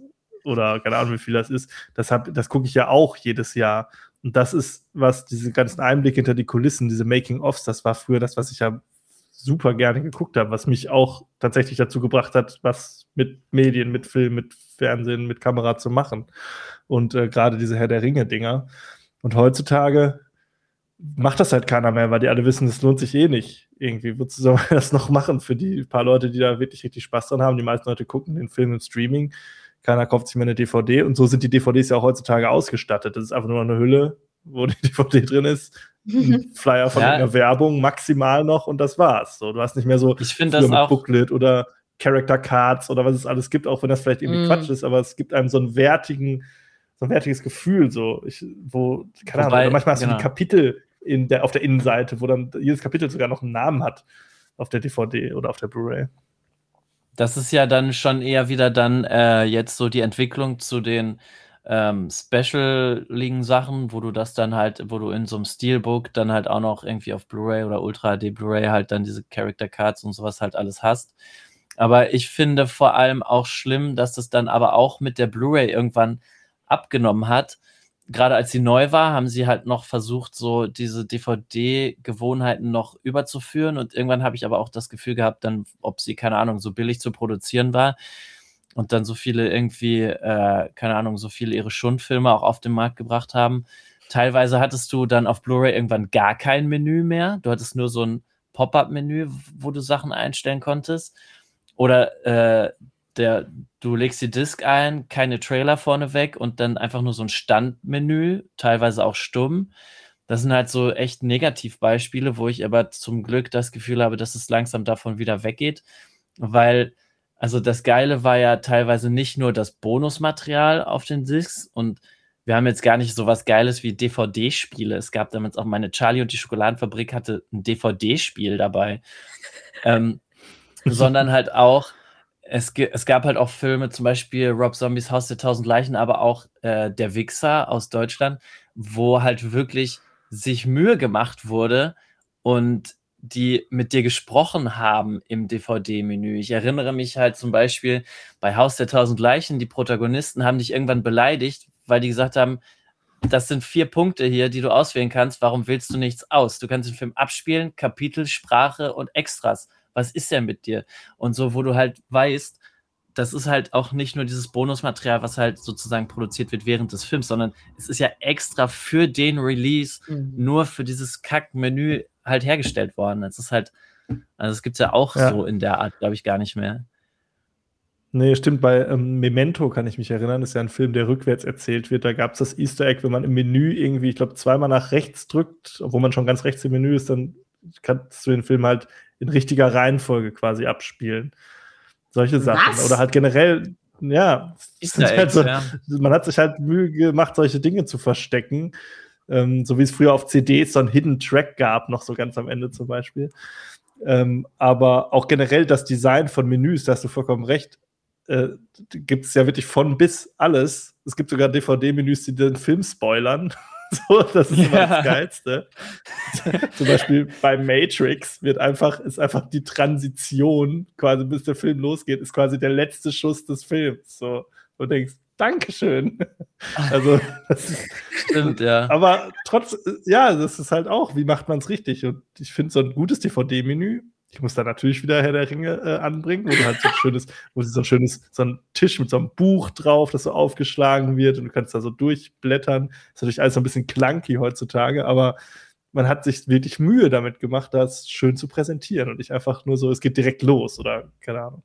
[SPEAKER 3] oder keine Ahnung, wie viel das ist. Das gucke ich ja auch jedes Jahr. Und das ist, was diese ganzen Einblicke hinter die Kulissen, diese Making-ofs, das war früher das, was ich ja super gerne geguckt habe, was mich auch tatsächlich dazu gebracht hat, was mit Medien, mit Film, mit Fernsehen, mit Kamera zu machen. Und gerade diese Herr der Ringe-Dinger. Und heutzutage macht das halt keiner mehr, weil die alle wissen, es lohnt sich eh nicht. Irgendwie, wozu soll man das noch machen für die paar Leute, die da wirklich richtig Spaß dran haben? Die meisten Leute gucken den Film im Streaming. Keiner kauft sich mehr eine DVD. Und so sind die DVDs ja auch heutzutage ausgestattet. Das ist einfach nur eine Hülle, wo die DVD drin ist. Ein Flyer von einer Werbung, maximal noch, und das war's. So, du hast nicht mehr so
[SPEAKER 1] ich finde das
[SPEAKER 3] mit
[SPEAKER 1] auch
[SPEAKER 3] Booklet oder Character Cards oder was es alles gibt, auch wenn das vielleicht irgendwie Quatsch ist, aber es gibt einem so ein wertiges Gefühl, keine Ahnung, manchmal hast du die Kapitel auf der Innenseite, wo dann jedes Kapitel sogar noch einen Namen hat auf der DVD oder auf der Blu-ray.
[SPEAKER 1] Das ist ja dann schon eher wieder dann jetzt so die Entwicklung zu den Special-Ligen-Sachen, wo du das dann halt, wo du in so einem Steelbook dann halt auch noch irgendwie auf Blu-ray oder Ultra HD Blu-ray halt dann diese Character Cards und sowas halt alles hast. Aber ich finde vor allem auch schlimm, dass das dann aber auch mit der Blu-ray irgendwann abgenommen hat. Gerade als sie neu war, haben sie halt noch versucht, so diese DVD-Gewohnheiten noch überzuführen, und irgendwann habe ich aber auch das Gefühl gehabt, dann, ob sie, keine Ahnung, so billig zu produzieren war und dann so viele irgendwie, keine Ahnung, so viele ihre Schundfilme auch auf den Markt gebracht haben. Teilweise hattest du dann auf Blu-ray irgendwann gar kein Menü mehr. Du hattest nur so ein Pop-up-Menü, wo du Sachen einstellen konntest. Oder du legst die Disc ein, keine Trailer vorneweg und dann einfach nur so ein Standmenü, teilweise auch stumm. Das sind halt so echt Negativbeispiele, wo ich aber zum Glück das Gefühl habe, dass es langsam davon wieder weggeht, weil also das Geile war ja teilweise nicht nur das Bonusmaterial auf den Discs, und wir haben jetzt gar nicht so was Geiles wie DVD-Spiele. Es gab damals auch, meine Charlie und die Schokoladenfabrik hatte ein DVD-Spiel dabei. Sondern halt auch, es gab halt auch Filme, zum Beispiel Rob Zombies Haus der 1000 Leichen, aber auch Der Wichser aus Deutschland, wo halt wirklich sich Mühe gemacht wurde und die mit dir gesprochen haben im DVD-Menü. Ich erinnere mich halt zum Beispiel bei Haus der 1000 Leichen, die Protagonisten haben dich irgendwann beleidigt, weil die gesagt haben, das sind 4 Punkte hier, die du auswählen kannst, warum wählst du nichts aus? Du kannst den Film abspielen, Kapitel, Sprache und Extras. Was ist denn mit dir? Und so, wo du halt weißt, das ist halt auch nicht nur dieses Bonusmaterial, was halt sozusagen produziert wird während des Films, sondern es ist ja extra für den Release nur für dieses Kack-Menü halt hergestellt worden. Es ist halt, also es gibt es ja auch so in der Art, glaube ich, gar nicht mehr.
[SPEAKER 3] Nee, stimmt, bei Memento kann ich mich erinnern, das ist ja ein Film, der rückwärts erzählt wird. Da gab es das Easter Egg, wenn man im Menü irgendwie, ich glaube, zweimal nach rechts drückt, obwohl man schon ganz rechts im Menü ist, dann kannst du den Film halt in richtiger Reihenfolge quasi abspielen. Solche Sachen.
[SPEAKER 4] Was?
[SPEAKER 3] Oder halt generell, ja, halt so, man hat sich halt Mühe gemacht, solche Dinge zu verstecken. So wie es früher auf CDs so einen Hidden Track gab, noch so ganz am Ende zum Beispiel. Aber auch generell das Design von Menüs, da hast du vollkommen recht, gibt es ja wirklich von bis alles. Es gibt sogar DVD-Menüs, die den Film spoilern. So, das ist immer das Geilste. Zum Beispiel bei Matrix ist einfach die Transition, quasi bis der Film losgeht, ist quasi der letzte Schuss des Films. So, du denkst, Dankeschön. Also, das ist,
[SPEAKER 1] stimmt, ja.
[SPEAKER 3] Aber das ist halt auch, wie macht man es richtig? Und ich finde, so ein gutes DVD-Menü, ich muss da natürlich wieder Herr der Ringe anbringen, wo du halt so ein Tisch mit so einem Buch drauf, das so aufgeschlagen wird und du kannst da so durchblättern. Ist natürlich alles so ein bisschen clunky heutzutage, aber man hat sich wirklich Mühe damit gemacht, das schön zu präsentieren und nicht einfach nur so, es geht direkt los oder keine Ahnung.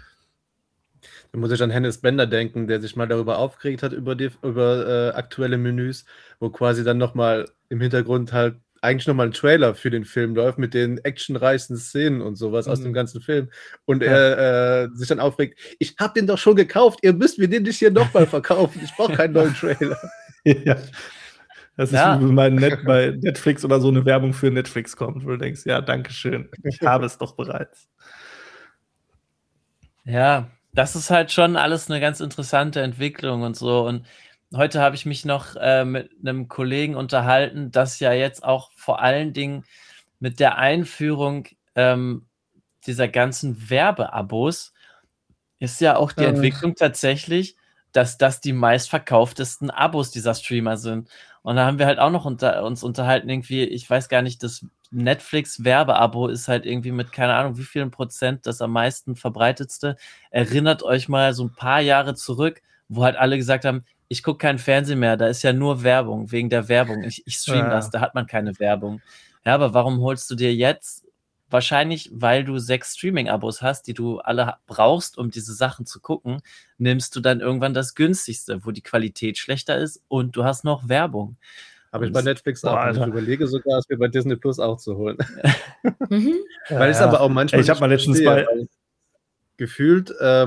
[SPEAKER 2] Da muss ich an Hennes Bender denken, der sich mal darüber aufgeregt hat, über aktuelle Menüs, wo quasi dann nochmal im Hintergrund halt eigentlich nochmal ein Trailer für den Film läuft mit den actionreichsten Szenen und sowas aus dem ganzen Film. Und er sich dann aufregt, ich hab den doch schon gekauft, ihr müsst mir den nicht hier nochmal verkaufen, ich brauche keinen neuen Trailer.
[SPEAKER 3] Ja. Das ist wie wenn bei Netflix oder so eine Werbung für Netflix kommt, wo du denkst, ja, danke schön, ich habe es doch bereits.
[SPEAKER 1] Ja, das ist halt schon alles eine ganz interessante Entwicklung und so. Und heute habe ich mich noch mit einem Kollegen unterhalten, dass ja jetzt auch vor allen Dingen mit der Einführung dieser ganzen Werbeabos ist ja auch die Entwicklung tatsächlich, dass das die meistverkauftesten Abos dieser Streamer sind. Und da haben wir halt auch noch uns unterhalten, irgendwie, ich weiß gar nicht, das Netflix-Werbeabo ist halt irgendwie mit keine Ahnung wie vielen Prozent das am meisten verbreitetste. Erinnert euch mal so ein paar Jahre zurück, wo halt alle gesagt haben, ich gucke keinen Fernsehen mehr, da ist ja nur Werbung, wegen der Werbung. Ich stream das, da hat man keine Werbung. Ja, aber warum holst du dir jetzt? Wahrscheinlich, weil du 6 Streaming-Abos hast, die du alle brauchst, um diese Sachen zu gucken, nimmst du dann irgendwann das günstigste, wo die Qualität schlechter ist und du hast noch Werbung.
[SPEAKER 2] Habe ich bei Netflix auch. Ich überlege sogar, es mir bei Disney Plus auch zu holen. Weil es aber auch manchmal.
[SPEAKER 3] Ich habe mal letztens
[SPEAKER 2] gefühlt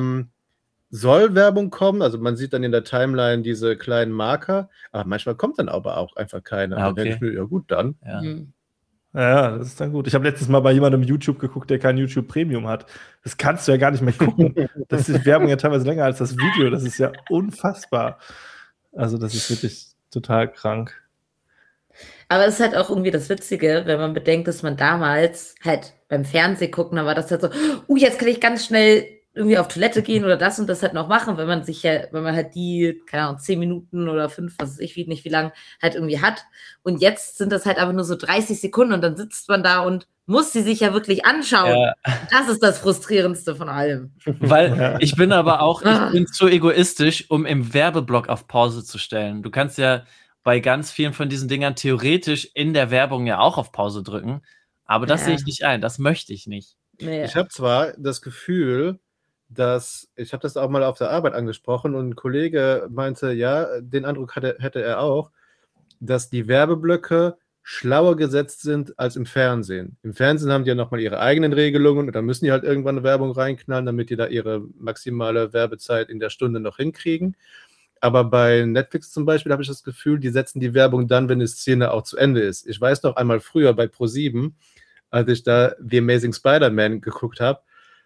[SPEAKER 2] soll Werbung kommen, also man sieht dann in der Timeline diese kleinen Marker, aber manchmal kommt dann aber auch einfach keine.
[SPEAKER 1] Ah, okay.
[SPEAKER 2] Dann denke ich mir, ja gut, dann.
[SPEAKER 1] Ja.
[SPEAKER 3] Ja, das ist dann gut. Ich habe letztens mal bei jemandem YouTube geguckt, der kein YouTube Premium hat. Das kannst du ja gar nicht mehr gucken. Das ist die Werbung ja teilweise länger als das Video. Das ist ja unfassbar. Also das ist wirklich total krank.
[SPEAKER 4] Aber es ist halt auch irgendwie das Witzige, wenn man bedenkt, dass man damals halt beim Fernsehen gucken, da war das halt so, jetzt kann ich ganz schnell irgendwie auf Toilette gehen oder das und das halt noch machen, wenn man halt die, keine Ahnung, 10 Minuten oder 5, was weiß ich, nicht wie lang, halt irgendwie hat. Und jetzt sind das halt aber nur so 30 Sekunden und dann sitzt man da und muss sie sich ja wirklich anschauen. Ja. Das ist das Frustrierendste von allem.
[SPEAKER 1] Weil ich bin aber auch, ich bin zu egoistisch, um im Werbeblock auf Pause zu stellen. Du kannst ja bei ganz vielen von diesen Dingern theoretisch in der Werbung ja auch auf Pause drücken, aber das sehe ich nicht ein, das möchte ich nicht.
[SPEAKER 2] Nee. Ich habe zwar das Gefühl, ich habe das auch mal auf der Arbeit angesprochen und ein Kollege meinte, ja, den Eindruck hätte er auch, dass die Werbeblöcke schlauer gesetzt sind als im Fernsehen. Im Fernsehen haben die ja nochmal ihre eigenen Regelungen und dann müssen die halt irgendwann eine Werbung reinknallen, damit die da ihre maximale Werbezeit in der Stunde noch hinkriegen. Aber bei Netflix zum Beispiel habe ich das Gefühl, die setzen die Werbung dann, wenn die Szene auch zu Ende ist. Ich weiß noch einmal früher bei Pro7, als ich da The Amazing Spider-Man geguckt habe,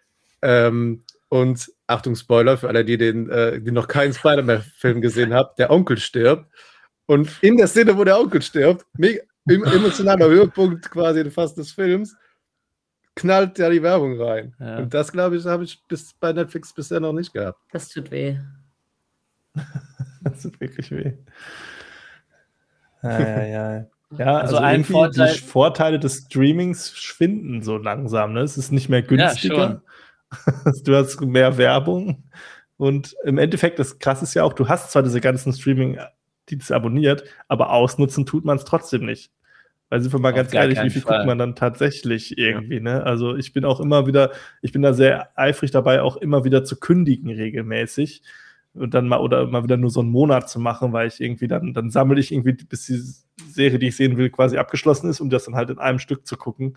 [SPEAKER 2] und Achtung, Spoiler für alle, die noch keinen Spider-Man-Film gesehen haben, der Onkel stirbt. Und in der Szene, wo der Onkel stirbt, emotionaler Höhepunkt quasi fast des Films, knallt ja die Werbung rein. Ja. Und das, glaube ich, habe ich bei Netflix bisher noch nicht gehabt.
[SPEAKER 4] Das tut weh.
[SPEAKER 3] Das tut wirklich weh. Ja, also
[SPEAKER 1] ein Vorteil,
[SPEAKER 3] die Vorteile des Streamings schwinden so langsam. Ne? Es ist nicht mehr günstiger. Ja, schon. Du hast mehr Werbung und im Endeffekt, das Krasse ist ja auch, du hast zwar diese ganzen Streaming-Dienste abonniert, aber ausnutzen tut man es trotzdem nicht. Weil sind wir mal ganz ehrlich, wie viel guckt man dann tatsächlich irgendwie, ne? Also ich bin da sehr eifrig dabei, auch immer wieder zu kündigen regelmäßig und dann mal wieder nur so einen Monat zu machen, weil ich irgendwie dann sammle ich irgendwie, bis die Serie, die ich sehen will, quasi abgeschlossen ist, um das dann halt in einem Stück zu gucken.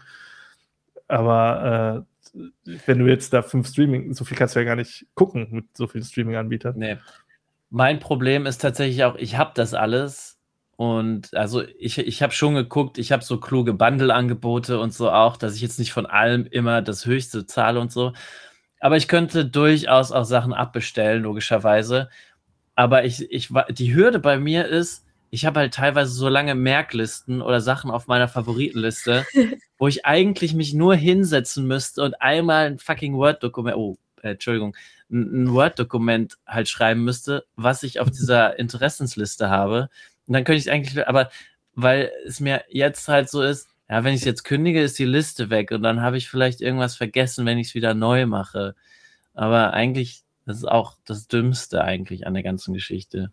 [SPEAKER 3] Aber wenn du jetzt da 5 so viel kannst du ja gar nicht gucken mit so vielen Streaming-Anbietern.
[SPEAKER 1] Nee. Mein Problem ist tatsächlich auch, ich habe das alles und also ich habe schon geguckt, ich habe so kluge Bundle-Angebote und so auch, dass ich jetzt nicht von allem immer das Höchste zahle und so, aber ich könnte durchaus auch Sachen abbestellen, logischerweise, aber die Hürde bei mir ist, ich habe halt teilweise so lange Merklisten oder Sachen auf meiner Favoritenliste, wo ich eigentlich mich nur hinsetzen müsste und einmal ein fucking Word-Dokument, ein Word-Dokument halt schreiben müsste, was ich auf dieser Interessensliste habe. Und dann könnte ich es eigentlich, aber weil es mir jetzt halt so ist, ja, wenn ich es jetzt kündige, ist die Liste weg und dann habe ich vielleicht irgendwas vergessen, wenn ich es wieder neu mache. Aber eigentlich, das ist auch das Dümmste eigentlich an der ganzen Geschichte.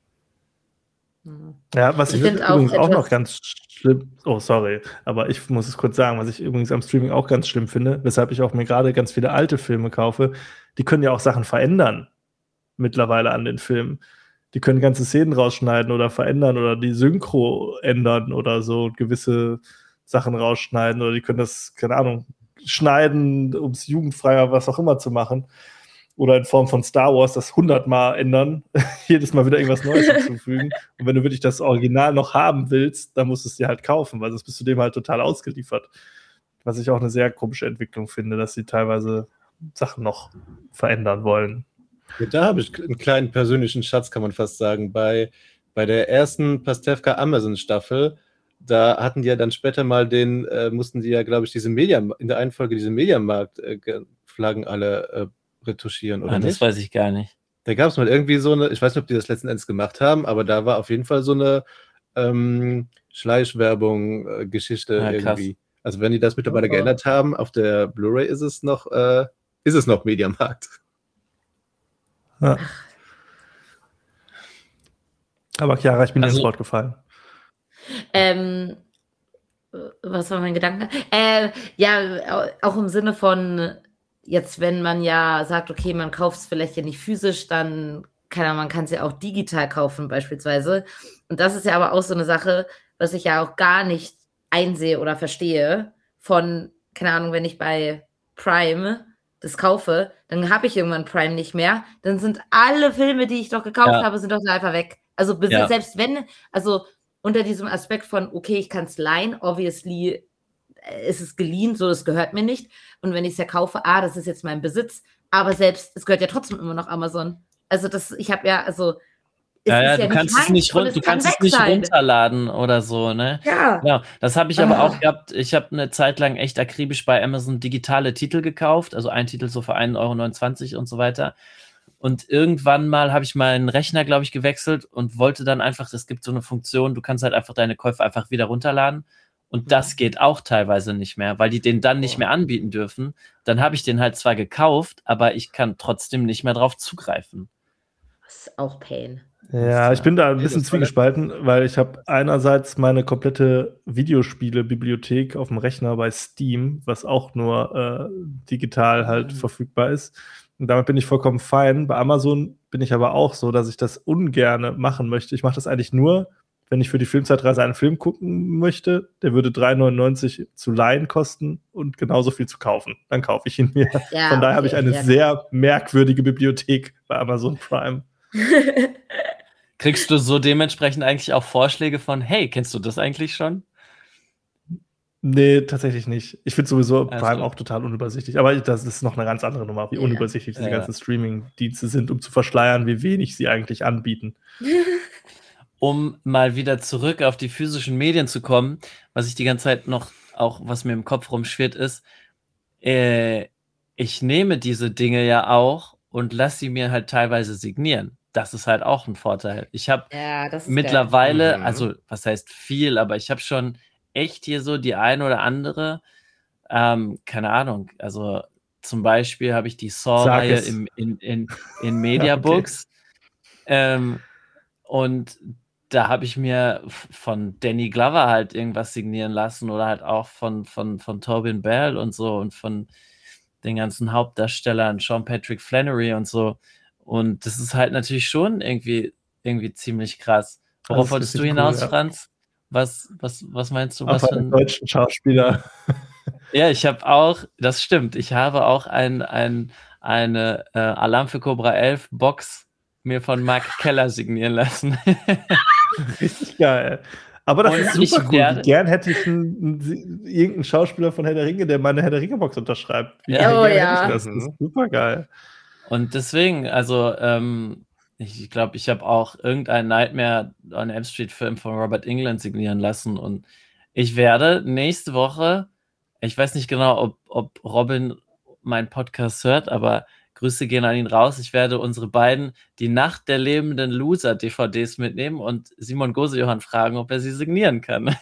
[SPEAKER 3] Ja, was ich übrigens auch noch ganz schlimm, aber ich muss es kurz sagen, was ich übrigens am Streaming auch ganz schlimm finde, weshalb ich auch mir gerade ganz viele alte Filme kaufe, die können ja auch Sachen verändern mittlerweile an den Filmen. Die können ganze Szenen rausschneiden oder verändern oder die Synchro ändern oder so gewisse Sachen rausschneiden oder die können das, keine Ahnung, schneiden, um es jugendfreier, was auch immer zu machen. Oder in Form von Star Wars das 100-mal ändern, jedes Mal wieder irgendwas Neues hinzufügen. Und wenn du wirklich das Original noch haben willst, dann musst du es dir halt kaufen, weil sonst bist du dem halt total ausgeliefert. Was ich auch eine sehr komische Entwicklung finde, dass sie teilweise Sachen noch verändern wollen.
[SPEAKER 2] Ja, da habe ich einen kleinen persönlichen Schatz, kann man fast sagen. Bei der ersten Pastewka Amazon-Staffel, da hatten die ja dann später mal mussten die ja, glaube ich, in der einen Folge diese Mediamarkt-Flaggen alle retuschieren, oder nicht?
[SPEAKER 1] Das weiß ich gar nicht.
[SPEAKER 2] Da gab es mal irgendwie so eine, ich weiß nicht, ob die das letzten Endes gemacht haben, aber da war auf jeden Fall so eine Schleichwerbung-Geschichte irgendwie. Also wenn die das mittlerweile geändert haben, auf der Blu-ray ist es noch Mediamarkt.
[SPEAKER 3] Ja. Aber Chiara, ich bin ins Wort gefallen.
[SPEAKER 4] Was war mein Gedanke? Ja, auch im Sinne von, jetzt, wenn man ja sagt, okay, man kauft es vielleicht ja nicht physisch, dann man kann es ja auch digital kaufen beispielsweise. Und das ist ja aber auch so eine Sache, was ich ja auch gar nicht einsehe oder verstehe von, keine Ahnung, wenn ich bei Prime das kaufe, dann habe ich irgendwann Prime nicht mehr, dann sind alle Filme, die ich doch gekauft habe, sind doch einfach weg. Also selbst wenn, also unter diesem Aspekt von, okay, ich kann es leihen, obviously ist es geliehen, so, das gehört mir nicht. Und wenn ich es ja kaufe, das ist jetzt mein Besitz, aber selbst, es gehört ja trotzdem immer noch Amazon. Also ich habe ja, also
[SPEAKER 1] du kannst es nicht runterladen oder so, ne? Ja. Das habe ich aber auch gehabt. Ich habe eine Zeit lang echt akribisch bei Amazon digitale Titel gekauft, also ein Titel so für 1,29 € und so weiter. Und irgendwann mal habe ich meinen Rechner, glaube ich, gewechselt und wollte dann einfach, es gibt so eine Funktion, du kannst halt einfach deine Käufe einfach wieder runterladen. Und das geht auch teilweise nicht mehr, weil die den dann nicht mehr anbieten dürfen. Dann habe ich den halt zwar gekauft, aber ich kann trotzdem nicht mehr drauf zugreifen.
[SPEAKER 4] Das ist auch Pain.
[SPEAKER 3] Ja, ich bin da ein bisschen zwiegespalten, weil ich habe einerseits meine komplette Videospiele-Bibliothek auf dem Rechner bei Steam, was auch nur digital halt verfügbar ist. Und damit bin ich vollkommen fein. Bei Amazon bin ich aber auch so, dass ich das ungerne machen möchte. Ich mache das eigentlich nur, wenn ich für die Filmzeitreise einen Film gucken möchte. Der würde 3,99 € zu leihen kosten und genauso viel zu kaufen. Dann kaufe ich ihn mir. Ja, von daher habe ich eine sehr merkwürdige Bibliothek bei Amazon Prime.
[SPEAKER 1] Kriegst du so dementsprechend eigentlich auch Vorschläge von, hey, kennst du das eigentlich schon?
[SPEAKER 3] Nee, tatsächlich nicht. Ich finde sowieso Prime auch total unübersichtlich. Aber das ist noch eine ganz andere Nummer, wie unübersichtlich diese ganzen Streaming-Dienste sind, um zu verschleiern, wie wenig sie eigentlich anbieten.
[SPEAKER 1] Um mal wieder zurück auf die physischen Medien zu kommen, was ich die ganze Zeit noch, auch was mir im Kopf rumschwirrt, ist, ich nehme diese Dinge ja auch und lasse sie mir halt teilweise signieren. Das ist halt auch ein Vorteil. Ich habe mittlerweile, also was heißt viel, aber ich habe schon echt hier so die eine oder andere, keine Ahnung, also zum Beispiel habe ich die Saw-Reihe in Mediabooks und da habe ich mir von Danny Glover halt irgendwas signieren lassen oder halt auch von Tobin Bell und so und von den ganzen Hauptdarstellern, Sean Patrick Flannery und so. Und das ist halt natürlich schon irgendwie ziemlich krass. Worauf wolltest du hinaus, Franz? Was meinst du? Was für
[SPEAKER 3] ein deutschen Schauspieler.
[SPEAKER 1] Ja, ich habe auch, das stimmt, ich habe auch eine Alarm für Cobra 11 Box mir von Mark Keller signieren lassen.
[SPEAKER 3] Richtig geil. Aber das ist super cool. Wie gern hätte ich irgendeinen Schauspieler von Herr der Ringe, der meine Herr der Ringe-Box unterschreibt. Das ist super geil.
[SPEAKER 1] Und deswegen, also ich glaube, ich habe auch irgendeinen Nightmare on Elm Street Film von Robert Englund signieren lassen und ich werde nächste Woche, ich weiß nicht genau, ob Robin meinen Podcast hört, aber Grüße gehen an ihn raus. Ich werde unsere beiden die Nacht der lebenden Loser DVDs mitnehmen und Simon Gosejohann fragen, ob er sie signieren kann.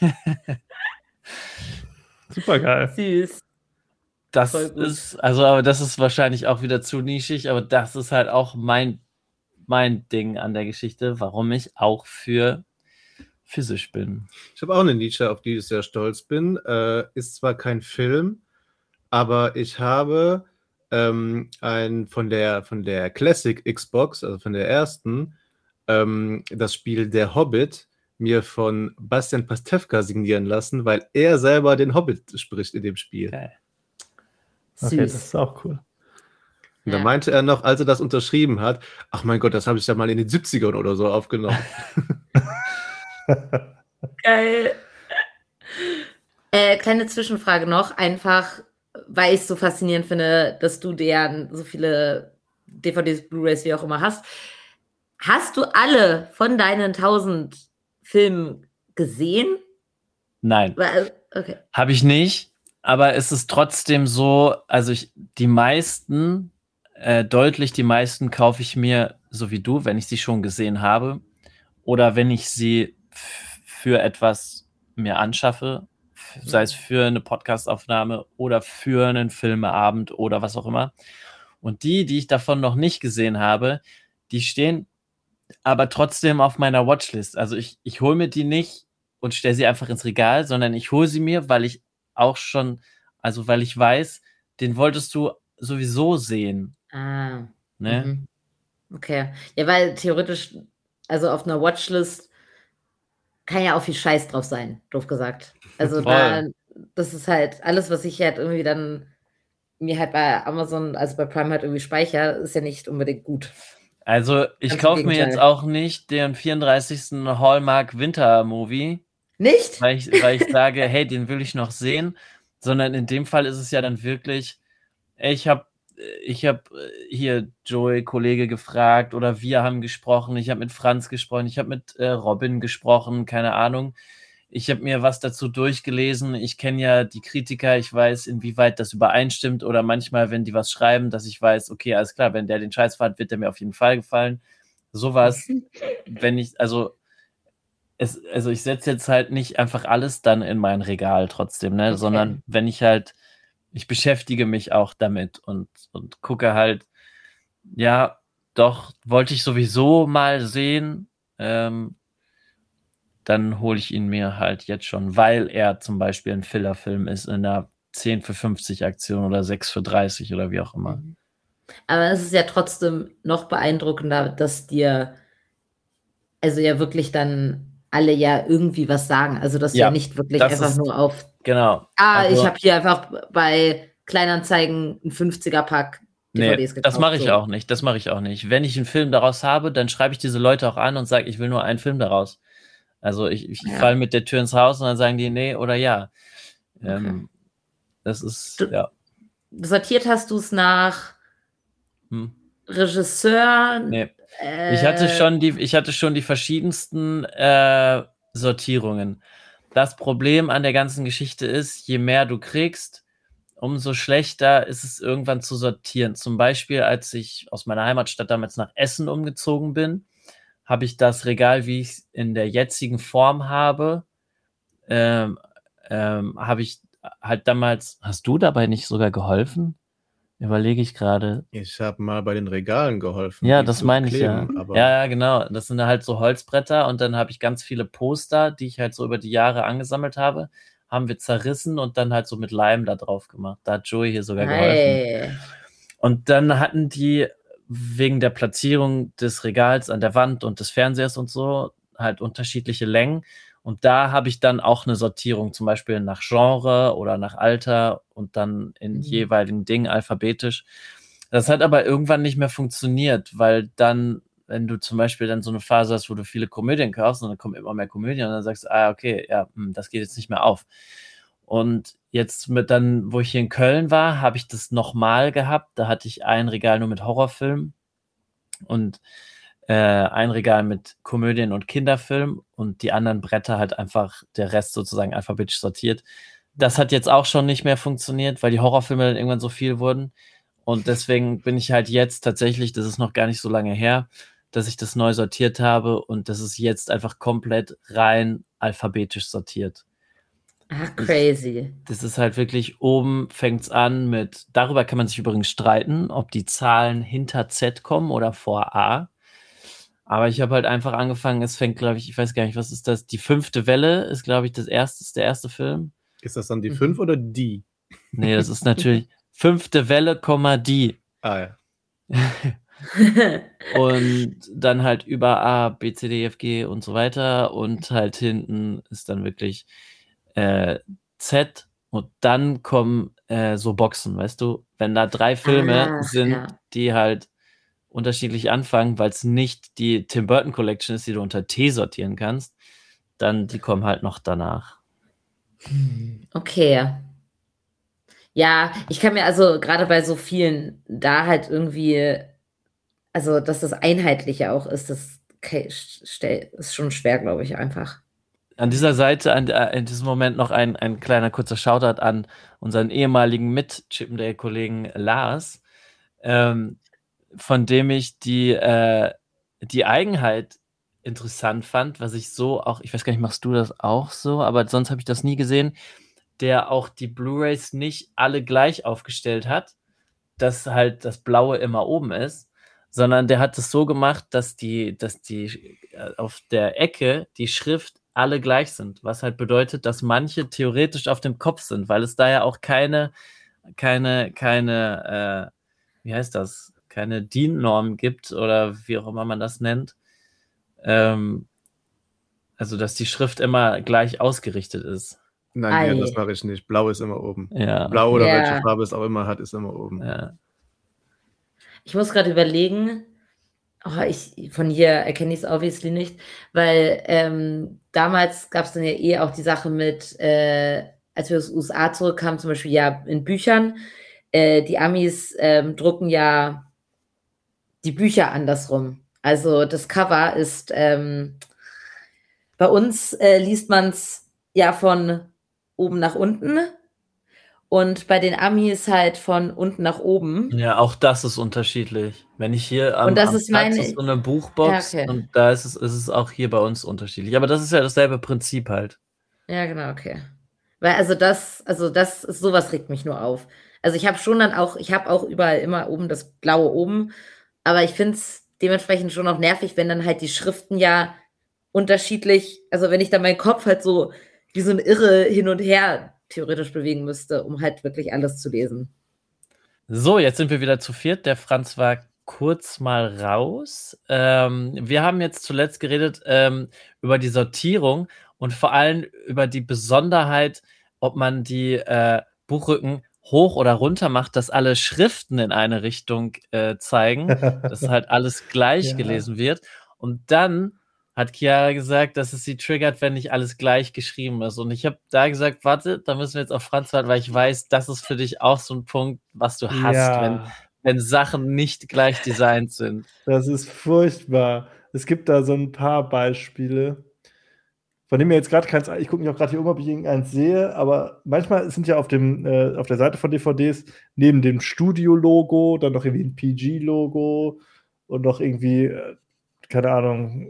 [SPEAKER 3] Super geil.
[SPEAKER 4] Süß.
[SPEAKER 1] Das ist, aber das ist wahrscheinlich auch wieder zu nischig, aber das ist halt auch mein Ding an der Geschichte, warum ich auch für physisch bin.
[SPEAKER 2] Ich habe auch eine Nische, auf die ich sehr stolz bin. Ist zwar kein Film, aber ich habe von der Classic Xbox, also von der ersten, das Spiel Der Hobbit mir von Bastian Pastewka signieren lassen, weil er selber den Hobbit spricht in dem Spiel.
[SPEAKER 1] Okay.
[SPEAKER 3] Okay, das ist auch cool.
[SPEAKER 2] Und da meinte er noch, als er das unterschrieben hat, ach mein Gott, das habe ich ja mal in den 70ern oder so aufgenommen.
[SPEAKER 4] Geil. Kleine Zwischenfrage noch, einfach, weil ich es so faszinierend finde, dass du deren so viele DVDs, Blu-rays, wie auch immer hast. Hast du alle von deinen 1000 Filmen gesehen?
[SPEAKER 1] Nein.
[SPEAKER 4] Okay.
[SPEAKER 1] Habe ich nicht, aber es ist trotzdem so, also die meisten deutlich die meisten kaufe ich mir, so wie du, wenn ich sie schon gesehen habe oder wenn ich sie für etwas mir anschaffe, sei es für eine Podcastaufnahme oder für einen Filmeabend oder was auch immer. Und die ich davon noch nicht gesehen habe, die stehen aber trotzdem auf meiner Watchlist. Also ich hole mir die nicht und stelle sie einfach ins Regal, sondern ich hole sie mir, weil ich auch schon, also weil ich weiß, den wolltest du sowieso sehen.
[SPEAKER 4] Ah.
[SPEAKER 1] Ne?
[SPEAKER 4] Mhm. Okay. Ja, weil theoretisch, also auf einer Watchlist kann ja auch viel Scheiß drauf sein, doof gesagt. Also das ist halt alles, was ich halt irgendwie dann mir halt bei Amazon, also bei Prime halt irgendwie speichere, ist ja nicht unbedingt gut.
[SPEAKER 1] Also ich kaufe mir jetzt auch nicht den 34. Hallmark Winter Movie.
[SPEAKER 4] Nicht?
[SPEAKER 1] Weil ich sage, hey, den will ich noch sehen, sondern in dem Fall ist es ja dann wirklich, ich habe hier Joey, Kollege, gefragt oder wir haben gesprochen, ich habe mit Franz gesprochen, ich habe mit Robin gesprochen, keine Ahnung. Ich habe mir was dazu durchgelesen. Ich kenne ja die Kritiker, ich weiß, inwieweit das übereinstimmt oder manchmal, wenn die was schreiben, dass ich weiß, okay, alles klar, wenn der den Scheiß fand, wird der mir auf jeden Fall gefallen. Sowas, wenn ich, also ich setze jetzt halt nicht einfach alles dann in mein Regal trotzdem, ne?
[SPEAKER 4] Okay.
[SPEAKER 1] Sondern wenn ich beschäftige mich auch damit und gucke halt, ja, doch, wollte ich sowieso mal sehen, dann hole ich ihn mir halt jetzt schon, weil er zum Beispiel ein Filler-Film ist in einer 10 für 50 Aktion oder 6 für 30 oder wie auch immer.
[SPEAKER 4] Aber es ist ja trotzdem noch beeindruckender, dass dir also ja wirklich dann alle ja irgendwie was sagen. Also dass du ja nicht wirklich einfach nur auf
[SPEAKER 1] genau.
[SPEAKER 4] Ich habe hier einfach bei Kleinanzeigen ein 50er-Pack DVDs gekauft.
[SPEAKER 1] Das mache ich auch nicht. Das mache ich auch nicht. Wenn ich einen Film daraus habe, dann schreibe ich diese Leute auch an und sage, ich will nur einen Film daraus. Also ich falle mit der Tür ins Haus und dann sagen die nee oder ja. Okay. Das ist, ja.
[SPEAKER 4] Sortiert hast du es nach Regisseur?
[SPEAKER 1] Nee. Ich hatte schon die verschiedensten Sortierungen. Das Problem an der ganzen Geschichte ist, je mehr du kriegst, umso schlechter ist es irgendwann zu sortieren. Zum Beispiel, als ich aus meiner Heimatstadt damals nach Essen umgezogen bin, habe ich das Regal, wie ich es in der jetzigen Form habe, habe ich halt damals, hast du dabei nicht sogar geholfen? Überlege ich gerade.
[SPEAKER 2] Ich habe mal bei den Regalen geholfen.
[SPEAKER 1] Ja, das meine ich ja.
[SPEAKER 2] Aber
[SPEAKER 1] ja, genau. Das sind halt so Holzbretter und dann habe ich ganz viele Poster, die ich halt so über die Jahre angesammelt habe, haben wir zerrissen und dann halt so mit Leim da drauf gemacht. Da hat Joey hier sogar geholfen. Und dann hatten die wegen der Platzierung des Regals an der Wand und des Fernsehers und so halt unterschiedliche Längen. Und da habe ich dann auch eine Sortierung, zum Beispiel nach Genre oder nach Alter und dann in jeweiligen Dingen alphabetisch. Das hat aber irgendwann nicht mehr funktioniert, weil dann, wenn du zum Beispiel dann so eine Phase hast, wo du viele Komödien kaufst und dann kommen immer mehr Komödien und dann sagst du, okay, ja, das geht jetzt nicht mehr auf. Und jetzt wo ich hier in Köln war, habe ich das nochmal gehabt. Da hatte ich ein Regal nur mit Horrorfilmen und ein Regal mit Komödien und Kinderfilm und die anderen Bretter halt einfach der Rest sozusagen alphabetisch sortiert. Das hat jetzt auch schon nicht mehr funktioniert, weil die Horrorfilme dann irgendwann so viel wurden. Und deswegen bin ich halt jetzt tatsächlich, das ist noch gar nicht so lange her, dass ich das neu sortiert habe und das ist jetzt einfach komplett rein alphabetisch sortiert.
[SPEAKER 4] Ach, crazy.
[SPEAKER 1] Das ist halt wirklich, oben fängt's an mit, darüber kann man sich übrigens streiten, ob die Zahlen hinter Z kommen oder vor A. Aber ich habe halt einfach angefangen, es fängt, glaube ich weiß gar nicht, was ist das? Die 5. Welle ist, glaube ich, der erste Film.
[SPEAKER 2] Ist das dann die 5 oder die?
[SPEAKER 1] Nee, das ist natürlich 5. Welle, die.
[SPEAKER 2] Ja.
[SPEAKER 1] Und dann halt über A, B, C, D, F, G und so weiter. Und halt hinten ist dann wirklich Z. Und dann kommen so Boxen, weißt du? Wenn da 3 Filme sind, die halt unterschiedlich anfangen, weil es nicht die Tim Burton Collection ist, die du unter T sortieren kannst, dann die kommen halt noch danach.
[SPEAKER 4] Okay. Ja, ich kann mir also gerade bei so vielen da halt irgendwie, also dass das Einheitliche auch ist, das ist schon schwer, glaube ich, einfach.
[SPEAKER 1] An dieser Seite, in diesem Moment noch ein kleiner kurzer Shoutout an unseren ehemaligen Mit-Chippendale-Kollegen Lars. von dem ich die Eigenheit interessant fand, was ich so auch, ich weiß gar nicht, machst du das auch so, aber sonst habe ich das nie gesehen, der auch die Blu-rays nicht alle gleich aufgestellt hat, dass halt das Blaue immer oben ist, sondern der hat es so gemacht, dass die auf der Ecke die Schrift alle gleich sind, was halt bedeutet, dass manche theoretisch auf dem Kopf sind, weil es da ja auch keine wie heißt das, keine DIN-Norm gibt oder wie auch immer man das nennt. Also, dass die Schrift immer gleich ausgerichtet ist.
[SPEAKER 2] Nein, das mache ich nicht. Blau ist immer oben.
[SPEAKER 1] Ja.
[SPEAKER 2] Blau oder welche Farbe es auch immer hat, ist immer oben.
[SPEAKER 1] Ja.
[SPEAKER 4] Ich muss gerade überlegen, von hier erkenne ich es obviously nicht, weil damals gab es dann ja auch die Sache mit, als wir aus den USA zurückkamen, zum Beispiel ja in Büchern, die Amis drucken ja die Bücher andersrum. Also das Cover ist, bei uns liest man es ja von oben nach unten und bei den Amis halt von unten nach oben.
[SPEAKER 1] Ja, auch das ist unterschiedlich. Wenn ich hier am
[SPEAKER 4] Platz ist
[SPEAKER 1] so eine Buchbox und da ist es auch hier bei uns unterschiedlich. Aber das ist ja dasselbe Prinzip halt.
[SPEAKER 4] Ja, genau, okay. Weil das ist, sowas regt mich nur auf. Also ich habe auch überall immer oben das Blaue oben, aber ich finde es dementsprechend schon noch nervig, wenn dann halt die Schriften ja unterschiedlich, also wenn ich dann meinen Kopf halt so wie so ein Irre hin und her theoretisch bewegen müsste, um halt wirklich alles zu lesen.
[SPEAKER 1] So, jetzt sind wir wieder zu viert. Der Franz war kurz mal raus. Wir haben jetzt zuletzt geredet über die Sortierung und vor allem über die Besonderheit, ob man die Buchrücken hoch oder runter macht, dass alle Schriften in eine Richtung zeigen, dass halt alles gleich gelesen wird. Und dann hat Chiara gesagt, dass es sie triggert, wenn nicht alles gleich geschrieben ist. Und ich habe da gesagt, warte, da müssen wir jetzt auf Franz warten, weil ich weiß, das ist für dich auch so ein Punkt, was du hast, wenn Sachen nicht gleich designt sind.
[SPEAKER 3] Das ist furchtbar. Es gibt da so ein paar Beispiele, von dem mir jetzt gerade keins, ich gucke mich auch gerade hier um, ob ich irgendeins sehe, aber manchmal sind ja auf der Seite von DVDs neben dem Studio-Logo dann noch irgendwie ein PG-Logo und noch irgendwie, keine Ahnung,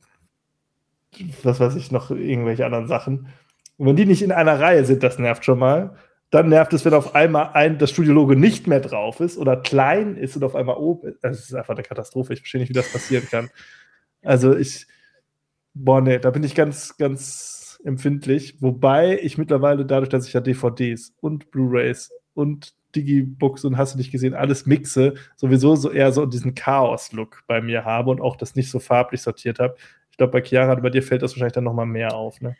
[SPEAKER 3] was weiß ich, noch irgendwelche anderen Sachen. Und wenn die nicht in einer Reihe sind, das nervt schon mal. Dann nervt es, wenn auf einmal das Studio-Logo nicht mehr drauf ist oder klein ist und auf einmal oben ist. Das ist einfach eine Katastrophe. Ich verstehe nicht, wie das passieren kann. Also nee, da bin ich ganz, ganz empfindlich. Wobei ich mittlerweile dadurch, dass ich ja DVDs und Blu-rays und Digibooks und hast du nicht gesehen, alles mixe, sowieso so eher so diesen Chaos-Look bei mir habe und auch das nicht so farblich sortiert habe. Ich glaube, bei Chiara, bei dir fällt das wahrscheinlich dann nochmal mehr auf, ne?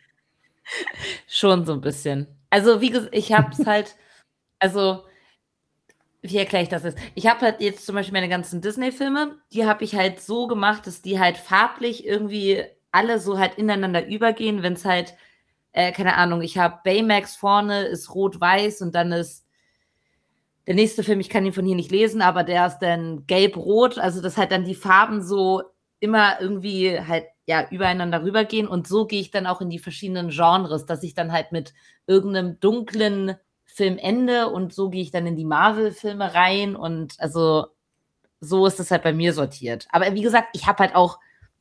[SPEAKER 4] Schon so ein bisschen. Also, wie gesagt, ich habe es halt, also, wie erkläre ich das jetzt? Ich habe halt jetzt zum Beispiel meine ganzen Disney-Filme, die habe ich halt so gemacht, dass die halt farblich irgendwie alle so halt ineinander übergehen, wenn es halt, keine Ahnung, ich habe Baymax vorne, ist rot-weiß und dann ist der nächste Film, ich kann ihn von hier nicht lesen, aber der ist dann gelb-rot, also dass halt dann die Farben so immer irgendwie halt ja übereinander rübergehen und so gehe ich dann auch in die verschiedenen Genres, dass ich dann halt mit irgendeinem dunklen Film ende und so gehe ich dann in die Marvel-Filme rein und also so ist das halt bei mir sortiert. Aber wie gesagt, ich habe halt auch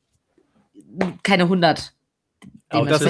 [SPEAKER 4] keine 100.
[SPEAKER 2] Und das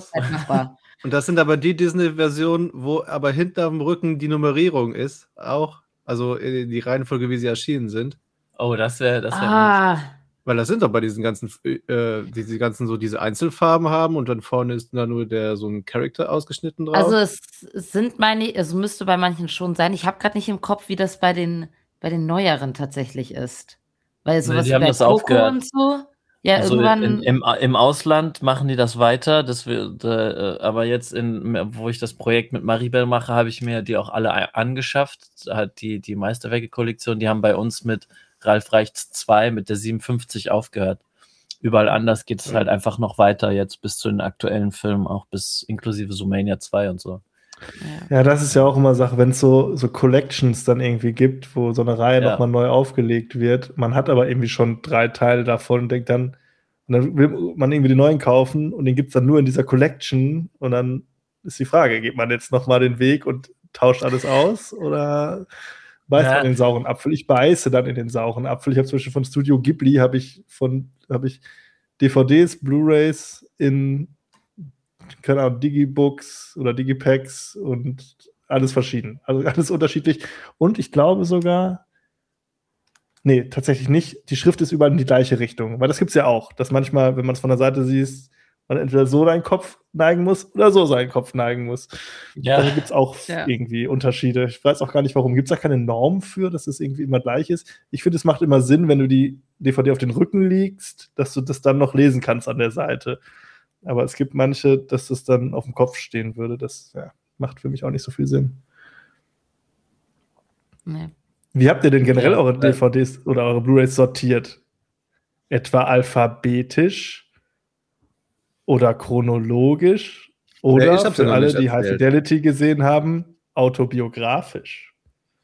[SPEAKER 2] sind aber die Disney-Versionen, wo aber hinterm Rücken die Nummerierung ist, auch, also die Reihenfolge, wie sie erschienen sind.
[SPEAKER 1] Oh, das wäre
[SPEAKER 2] Weil das sind doch bei diesen ganzen, diese Einzelfarben haben und dann vorne ist da nur so ein Charakter ausgeschnitten drauf.
[SPEAKER 4] Also es müsste bei manchen schon sein. Ich habe gerade nicht im Kopf, wie das bei den neueren tatsächlich ist. Weil sowas
[SPEAKER 1] wie bei Coco und
[SPEAKER 4] so. Ja,
[SPEAKER 1] also
[SPEAKER 4] irgendwann.
[SPEAKER 1] Im Ausland machen die das weiter. Aber jetzt, wo ich das Projekt mit Maribel mache, habe ich mir die auch alle angeschafft. Hat die Meisterwerke-Kollektion, die haben bei uns mit Ralf Reichts 2 mit der 57 aufgehört. Überall anders geht es halt einfach noch weiter jetzt bis zu den aktuellen Filmen, auch bis inklusive Zoomania 2 und so.
[SPEAKER 3] Ja, das ist ja auch immer Sache, wenn es so Collections dann irgendwie gibt, wo so eine Reihe nochmal neu aufgelegt wird. Man hat aber irgendwie schon 3 Teile davon und denkt dann will man irgendwie den neuen kaufen und den gibt es dann nur in dieser Collection und dann ist die Frage, geht man jetzt nochmal den Weg und tauscht alles aus oder beißt man den sauren Apfel. Ich beiße dann in den sauren Apfel. Ich habe zum Beispiel von Studio Ghibli habe ich DVDs, Blu-rays in, keine Ahnung, Digibooks oder Digipacks und alles verschieden. Also alles unterschiedlich. Und ich glaube sogar, nee, tatsächlich nicht. Die Schrift ist überall in die gleiche Richtung. Weil das gibt es ja auch, dass manchmal, wenn man es von der Seite sieht, man entweder so seinen Kopf neigen muss oder so seinen Kopf neigen muss.
[SPEAKER 1] Ja.
[SPEAKER 3] Da gibt es auch irgendwie Unterschiede. Ich weiß auch gar nicht, warum. Gibt es da keine Norm für, dass es irgendwie immer gleich ist? Ich finde, es macht immer Sinn, wenn du die DVD auf den Rücken legst, dass du das dann noch lesen kannst an der Seite. Aber es gibt manche, dass das dann auf dem Kopf stehen würde. Das macht für mich auch nicht so viel Sinn.
[SPEAKER 4] Nee.
[SPEAKER 3] Wie habt ihr denn generell eure DVDs oder eure Blu-rays sortiert? Etwa alphabetisch? Oder chronologisch oder für alle, die High Fidelity gesehen haben, autobiografisch.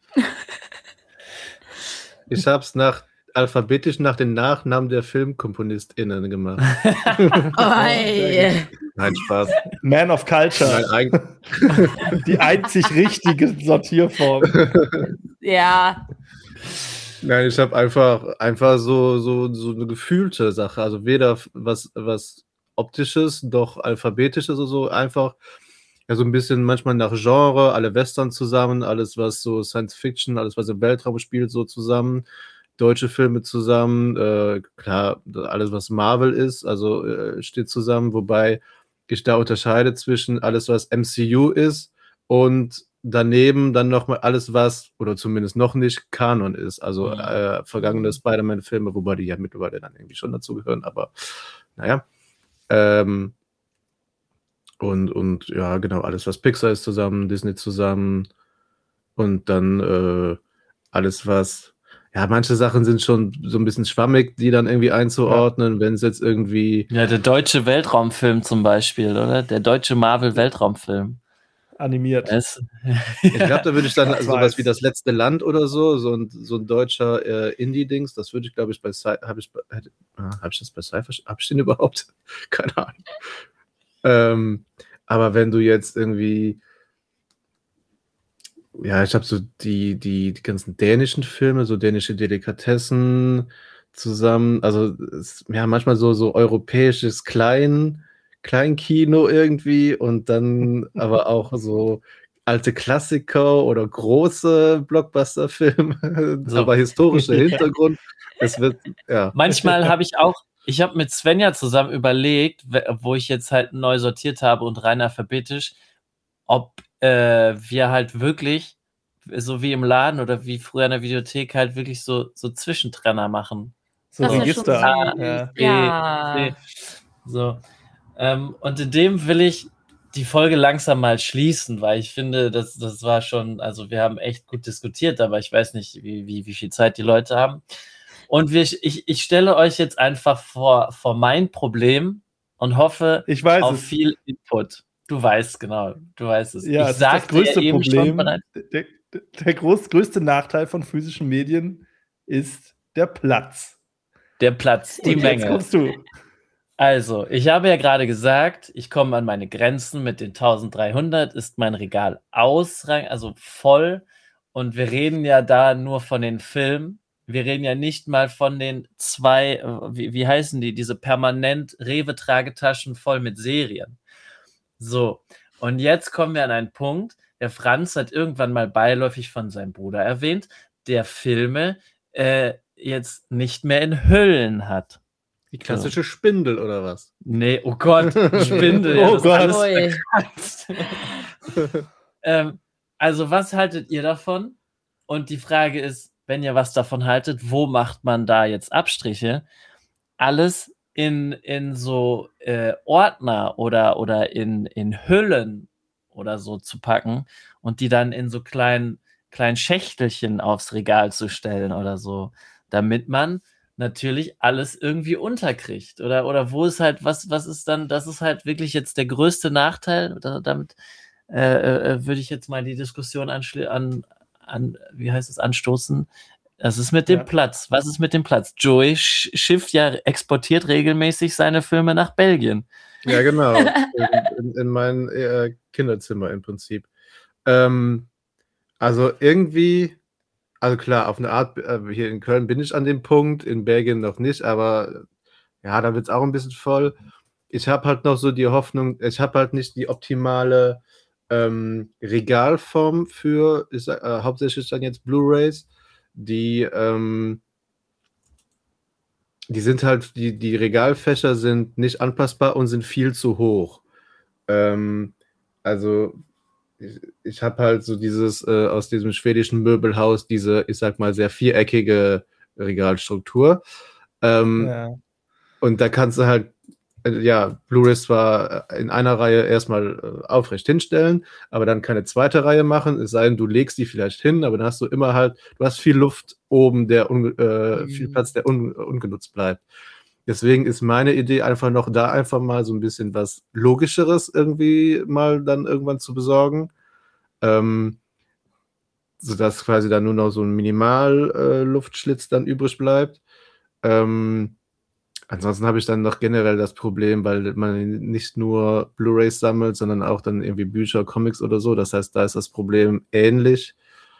[SPEAKER 2] Ich habe es alphabetisch nach den Nachnamen der FilmkomponistInnen gemacht. Nein, Spaß.
[SPEAKER 3] Man of Culture.
[SPEAKER 2] Nein,
[SPEAKER 3] die einzig richtige Sortierform.
[SPEAKER 4] Ja.
[SPEAKER 2] Nein, ich habe einfach so eine gefühlte Sache. Also weder was Optisches, doch Alphabetisches oder so, einfach so ein bisschen manchmal nach Genre, alle Western zusammen, alles was so Science Fiction, alles was im Weltraum spielt, so zusammen, deutsche Filme zusammen, klar, alles was Marvel ist, also steht zusammen, wobei ich da unterscheide zwischen alles was MCU ist und daneben dann nochmal alles was, oder zumindest noch nicht, Kanon ist, also vergangene Spider-Man-Filme, wobei die ja mittlerweile dann irgendwie schon dazugehören, aber naja. Und ja, genau, alles, was Pixar ist zusammen, Disney zusammen und dann alles, was, manche Sachen sind schon so ein bisschen schwammig, die dann irgendwie einzuordnen, wenn es jetzt irgendwie...
[SPEAKER 1] Ja, der deutsche Weltraumfilm zum Beispiel, oder? Der deutsche Marvel-Weltraumfilm.
[SPEAKER 3] Animiert.
[SPEAKER 2] Ich glaube, da würde ich dann sowas wie Das letzte Land oder so ein deutscher Indie-Dings, das würde ich, glaube ich, habe ich das bei Sci-Fi? Habe ich den überhaupt? Keine Ahnung. Aber wenn du jetzt irgendwie, ich habe so die ganzen dänischen Filme, so dänische Delikatessen zusammen, also manchmal so europäisches Kleinkino irgendwie und dann aber auch so alte Klassiker oder große Blockbuster-Filme, aber historischer Hintergrund. Es wird,
[SPEAKER 1] Manchmal habe ich habe mit Svenja zusammen überlegt, wo ich jetzt halt neu sortiert habe und rein alphabetisch, ob wir halt wirklich, so wie im Laden oder wie früher in der Videothek, halt wirklich so Zwischentrenner machen.
[SPEAKER 3] So Register.
[SPEAKER 1] A, B, C. So. Und in dem will ich die Folge langsam mal schließen, weil ich finde, das war schon, also wir haben echt gut diskutiert, aber ich weiß nicht, wie viel Zeit die Leute haben. Und ich stelle euch jetzt einfach vor mein Problem und hoffe auf viel Input. Du weißt es.
[SPEAKER 3] Ja,
[SPEAKER 1] ich sagte
[SPEAKER 3] das größte
[SPEAKER 1] eben
[SPEAKER 3] Problem,
[SPEAKER 1] schon
[SPEAKER 3] der größte Nachteil von physischen Medien ist der Platz.
[SPEAKER 1] Der Platz, die Menge.
[SPEAKER 3] Jetzt kommst du.
[SPEAKER 1] Also, ich habe ja gerade gesagt, ich komme an meine Grenzen mit den 1300, ist mein Regal also voll. Und wir reden ja da nur von den Filmen. Wir reden ja nicht mal von den 2, wie heißen die, diese permanent Rewe-Tragetaschen voll mit Serien. So, und jetzt kommen wir an einen Punkt, der Franz hat irgendwann mal beiläufig von seinem Bruder erwähnt, der Filme jetzt nicht mehr in Hüllen hat.
[SPEAKER 2] Die klassische Spindel, oder was?
[SPEAKER 1] Nee, oh Gott, Spindel.
[SPEAKER 3] Oh Gott.
[SPEAKER 1] Also, was haltet ihr davon? Und die Frage ist, wenn ihr was davon haltet, wo macht man da jetzt Abstriche? Alles in so Ordner oder in Hüllen oder so zu packen und die dann in so kleinen Schächtelchen aufs Regal zu stellen oder so, damit man natürlich alles irgendwie unterkriegt. Oder wo ist halt, was ist dann, das ist halt wirklich jetzt der größte Nachteil. Damit würde ich jetzt mal die Diskussion anstoßen. Das ist mit dem Platz. Was ist mit dem Platz? Joey Schiff exportiert regelmäßig seine Filme nach Belgien.
[SPEAKER 2] Ja, genau. in mein Kinderzimmer im Prinzip. Also irgendwie Also klar, auf eine Art, hier in Köln bin ich an dem Punkt, in Belgien noch nicht, aber ja, da wird es auch ein bisschen voll. Ich habe halt noch so die Hoffnung, ich habe halt nicht die optimale Regalform für hauptsächlich dann jetzt Blu-rays, die sind halt, die Regalfächer sind nicht anpassbar und sind viel zu hoch. Also ich habe halt so dieses aus diesem schwedischen Möbelhaus diese, ich sag mal, sehr viereckige Regalstruktur. Und da kannst du halt Blu-rays zwar in einer Reihe erstmal aufrecht hinstellen, aber dann keine zweite Reihe machen, es sei denn, du legst die vielleicht hin, aber dann hast du immer halt, du hast viel Luft oben, viel Platz, der ungenutzt bleibt. Deswegen ist meine Idee einfach noch da, einfach mal so ein bisschen was Logischeres irgendwie mal dann irgendwann zu besorgen, sodass quasi dann nur noch so ein Minimal-Luftschlitz dann übrig bleibt. Ansonsten habe ich dann noch generell das Problem, weil man nicht nur Blu-rays sammelt, sondern auch dann irgendwie Bücher, Comics oder so. Das heißt, da ist das Problem ähnlich.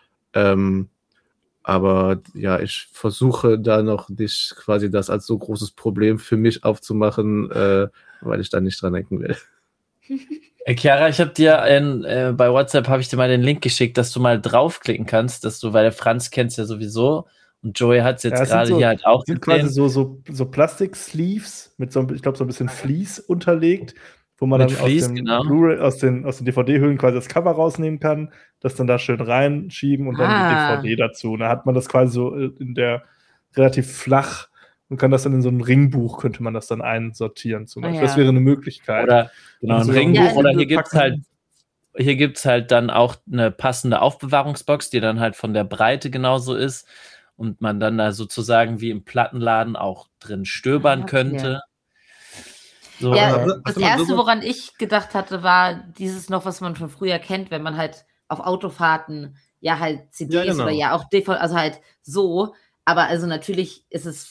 [SPEAKER 2] Aber ja, ich versuche da noch nicht quasi das als so großes Problem für mich aufzumachen, weil ich da nicht dran denken will.
[SPEAKER 1] Chiara, ich habe dir bei WhatsApp habe ich dir mal den Link geschickt, dass du mal draufklicken kannst, weil der Franz kennt es ja sowieso. Und Joey hat es jetzt gerade hier halt auch
[SPEAKER 3] gesehen. Sind quasi so Plastik-Sleeves mit so, ich glaube, so ein bisschen Vlies unterlegt, wo man dann aus den DVD-Hüllen quasi das Cover rausnehmen kann, das dann da schön reinschieben und dann die DVD dazu. Und da hat man das quasi so in der relativ flach und kann das dann in so ein Ringbuch, könnte man das dann einsortieren zum Beispiel. Das wäre eine Möglichkeit.
[SPEAKER 1] Oder ein Ringbuch, oder hier gibt's halt dann auch eine passende Aufbewahrungsbox, die dann halt von der Breite genauso ist. Und man dann da sozusagen wie im Plattenladen auch drin stöbern könnte. So,
[SPEAKER 4] das Erste, woran ich gedacht hatte, war dieses noch, was man von früher kennt, wenn man halt auf Autofahrten halt CDs oder auch DVD, also halt so. Aber also natürlich ist es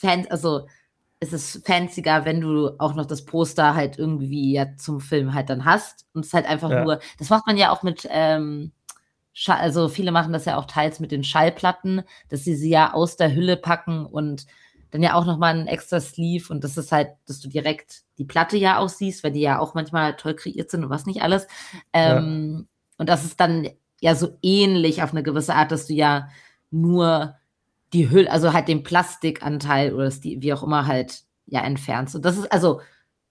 [SPEAKER 4] fancier, wenn du auch noch das Poster halt irgendwie zum Film halt dann hast. Und es ist halt einfach nur, das macht man ja auch mit also viele machen das ja auch teils mit den Schallplatten, dass sie ja aus der Hülle packen und dann ja auch nochmal ein extra Sleeve und das ist halt, dass du direkt die Platte ja auch siehst, weil die ja auch manchmal toll kreiert sind und was nicht alles. Und das ist dann ja so ähnlich auf eine gewisse Art, dass du ja nur die Hülle, also halt den Plastikanteil oder wie auch immer halt entfernst. Und das ist also,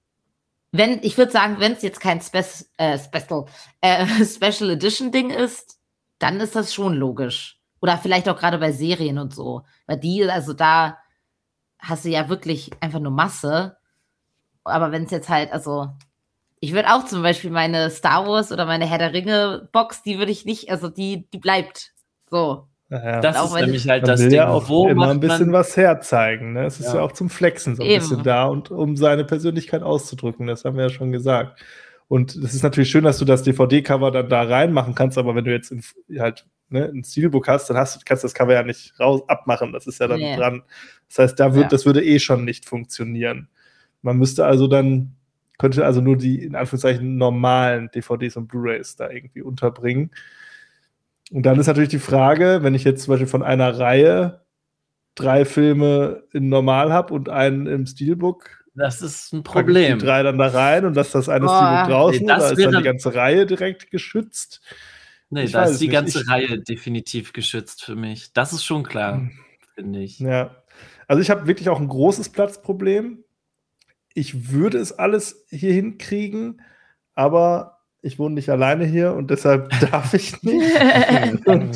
[SPEAKER 4] ich würde sagen, wenn es jetzt kein Special Edition Ding ist, dann ist das schon logisch. Oder vielleicht auch gerade bei Serien und so. Weil da hast du ja wirklich einfach nur Masse. Aber wenn es jetzt halt, also, ich würde auch zum Beispiel meine Star Wars oder meine Herr der Ringe Box, die würde ich nicht, also die bleibt. So.
[SPEAKER 1] Ja. Das ist nämlich halt das
[SPEAKER 3] Ding, ja auch immer ein bisschen was herzeigen. Ne? Es ist ja auch zum Flexen so ein bisschen da und um seine Persönlichkeit auszudrücken. Das haben wir ja schon gesagt. Und es ist natürlich schön, dass du das DVD-Cover dann da reinmachen kannst, aber wenn du jetzt ein Steelbook hast, dann kannst du das Cover ja nicht abmachen. Das ist ja dann dran. Das heißt, das würde schon nicht funktionieren. Man könnte also nur die, in Anführungszeichen, normalen DVDs und Blu-rays da irgendwie unterbringen. Und dann ist natürlich die Frage, wenn ich jetzt zum Beispiel von einer Reihe 3 Filme in Normal habe und einen im Steelbook,
[SPEAKER 1] das ist ein Problem.
[SPEAKER 3] Die 3 dann da rein und das eine Steelbook draußen, oder ist dann die ganze Reihe direkt geschützt?
[SPEAKER 1] Nee, da ist die ganze Reihe definitiv geschützt für mich. Das ist schon klar, finde ich.
[SPEAKER 3] Ja, also ich habe wirklich auch ein großes Platzproblem. Ich würde es alles hier hinkriegen, aber ich wohne nicht alleine hier und deshalb darf ich nicht. Und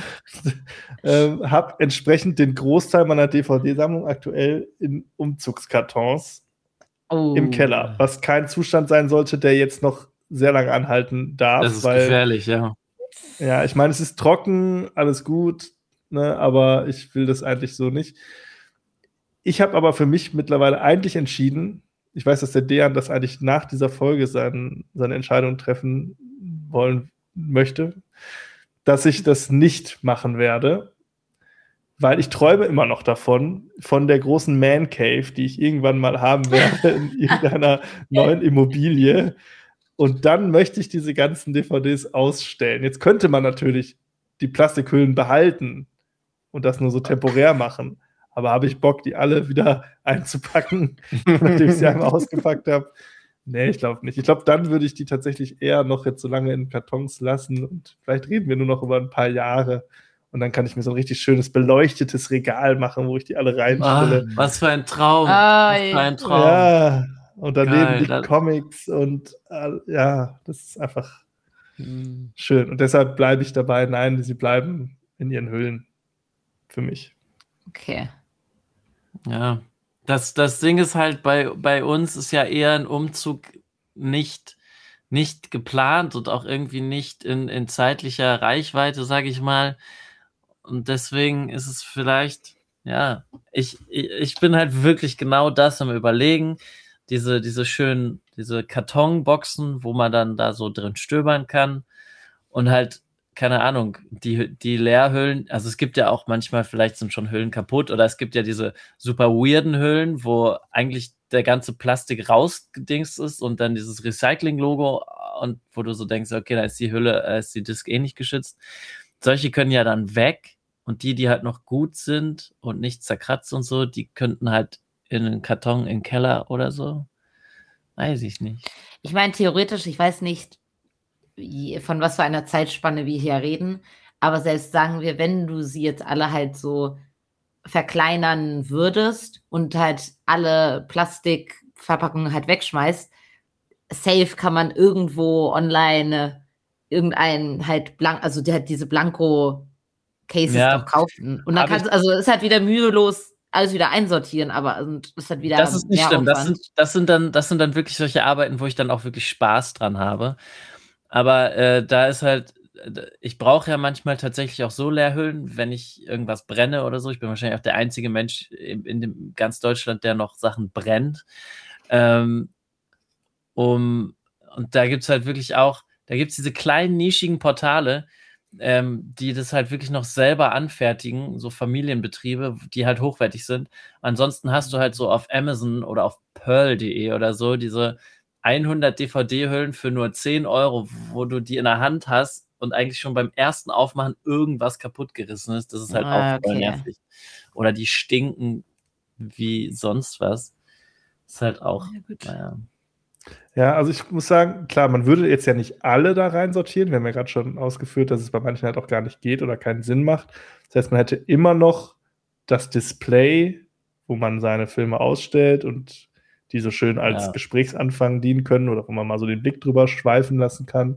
[SPEAKER 3] habe entsprechend den Großteil meiner DVD-Sammlung aktuell in Umzugskartons im Keller, was kein Zustand sein sollte, der jetzt noch sehr lange anhalten darf.
[SPEAKER 1] Das ist gefährlich, ja.
[SPEAKER 3] Ja, ich meine, es ist trocken, alles gut, ne, aber ich will das eigentlich so nicht. Ich habe aber für mich mittlerweile eigentlich entschieden, ich weiß, dass der Dejan das eigentlich nach dieser Folge seine Entscheidung treffen wollen möchte, dass ich das nicht machen werde, weil ich träume immer noch davon, von der großen Man Cave, die ich irgendwann mal haben werde in irgendeiner neuen Immobilie. Und dann möchte ich diese ganzen DVDs ausstellen. Jetzt könnte man natürlich die Plastikhüllen behalten und das nur so temporär machen. Aber habe ich Bock, die alle wieder einzupacken, nachdem ich sie einmal ausgepackt habe? Nee, ich glaube nicht. Ich glaube, dann würde ich die tatsächlich eher noch jetzt so lange in Kartons lassen und vielleicht reden wir nur noch über ein paar Jahre und dann kann ich mir so ein richtig schönes beleuchtetes Regal machen, wo ich die alle reinstelle.
[SPEAKER 1] Was für ein Traum. Was für ein Traum.
[SPEAKER 3] Ja, und daneben
[SPEAKER 1] Geil,
[SPEAKER 3] die Comics und ja, das ist einfach schön. Und deshalb bleibe ich dabei, nein, sie bleiben in ihren Hüllen für mich.
[SPEAKER 4] Okay.
[SPEAKER 1] Ja, das Ding ist halt, bei uns ist ja eher ein Umzug nicht geplant und auch irgendwie nicht in zeitlicher Reichweite, sage ich mal. Und deswegen ist es vielleicht, ja, ich bin halt wirklich genau das am Überlegen. Diese schönen, diese Kartonboxen, wo man dann da so drin stöbern kann und halt, keine Ahnung, die Leerhüllen, also es gibt ja auch manchmal, vielleicht sind schon Hüllen kaputt oder es gibt ja diese super weirden Hüllen, wo eigentlich der ganze Plastik rausgedingst ist und dann dieses Recycling-Logo und wo du so denkst, okay, da ist die Hülle, ist die Disk eh nicht geschützt. Solche können ja dann weg und die halt noch gut sind und nicht zerkratzt und so, die könnten halt in einen Karton im Keller oder so. Weiß ich nicht.
[SPEAKER 4] Ich meine, theoretisch, ich weiß nicht, von was für einer Zeitspanne wir hier reden, aber selbst sagen wir, wenn du sie jetzt alle halt so verkleinern würdest und halt alle Plastikverpackungen halt wegschmeißt, safe kann man irgendwo online irgendein halt also die halt diese Blanko-Cases noch kaufen. Und dann kannst du, also ist halt wieder mühelos alles wieder einsortieren, aber ist halt wieder.
[SPEAKER 1] Das ist nicht schlimm. Das sind dann wirklich solche Arbeiten, wo ich dann auch wirklich Spaß dran habe. Aber da ist halt, ich brauche ja manchmal tatsächlich auch so Leerhüllen, wenn ich irgendwas brenne oder so. Ich bin wahrscheinlich auch der einzige Mensch in dem ganz Deutschland, der noch Sachen brennt. Und da gibt es halt wirklich auch, da gibt es diese kleinen nischigen Portale, die das halt wirklich noch selber anfertigen, so Familienbetriebe, die halt hochwertig sind. Ansonsten hast du halt so auf Amazon oder auf Pearl.de oder so diese 100 DVD-Hüllen für nur 10 €, wo du die in der Hand hast und eigentlich schon beim ersten Aufmachen irgendwas kaputt gerissen ist. Das ist halt auch voll nervig. Oder die stinken wie sonst was. Das ist halt auch, naja.
[SPEAKER 3] Ja, also ich muss sagen, klar, man würde jetzt ja nicht alle da rein sortieren. Wir haben ja gerade schon ausgeführt, dass es bei manchen halt auch gar nicht geht oder keinen Sinn macht. Das heißt, man hätte immer noch das Display, wo man seine Filme ausstellt und die so schön als Gesprächsanfang dienen können oder wo man mal so den Blick drüber schweifen lassen kann.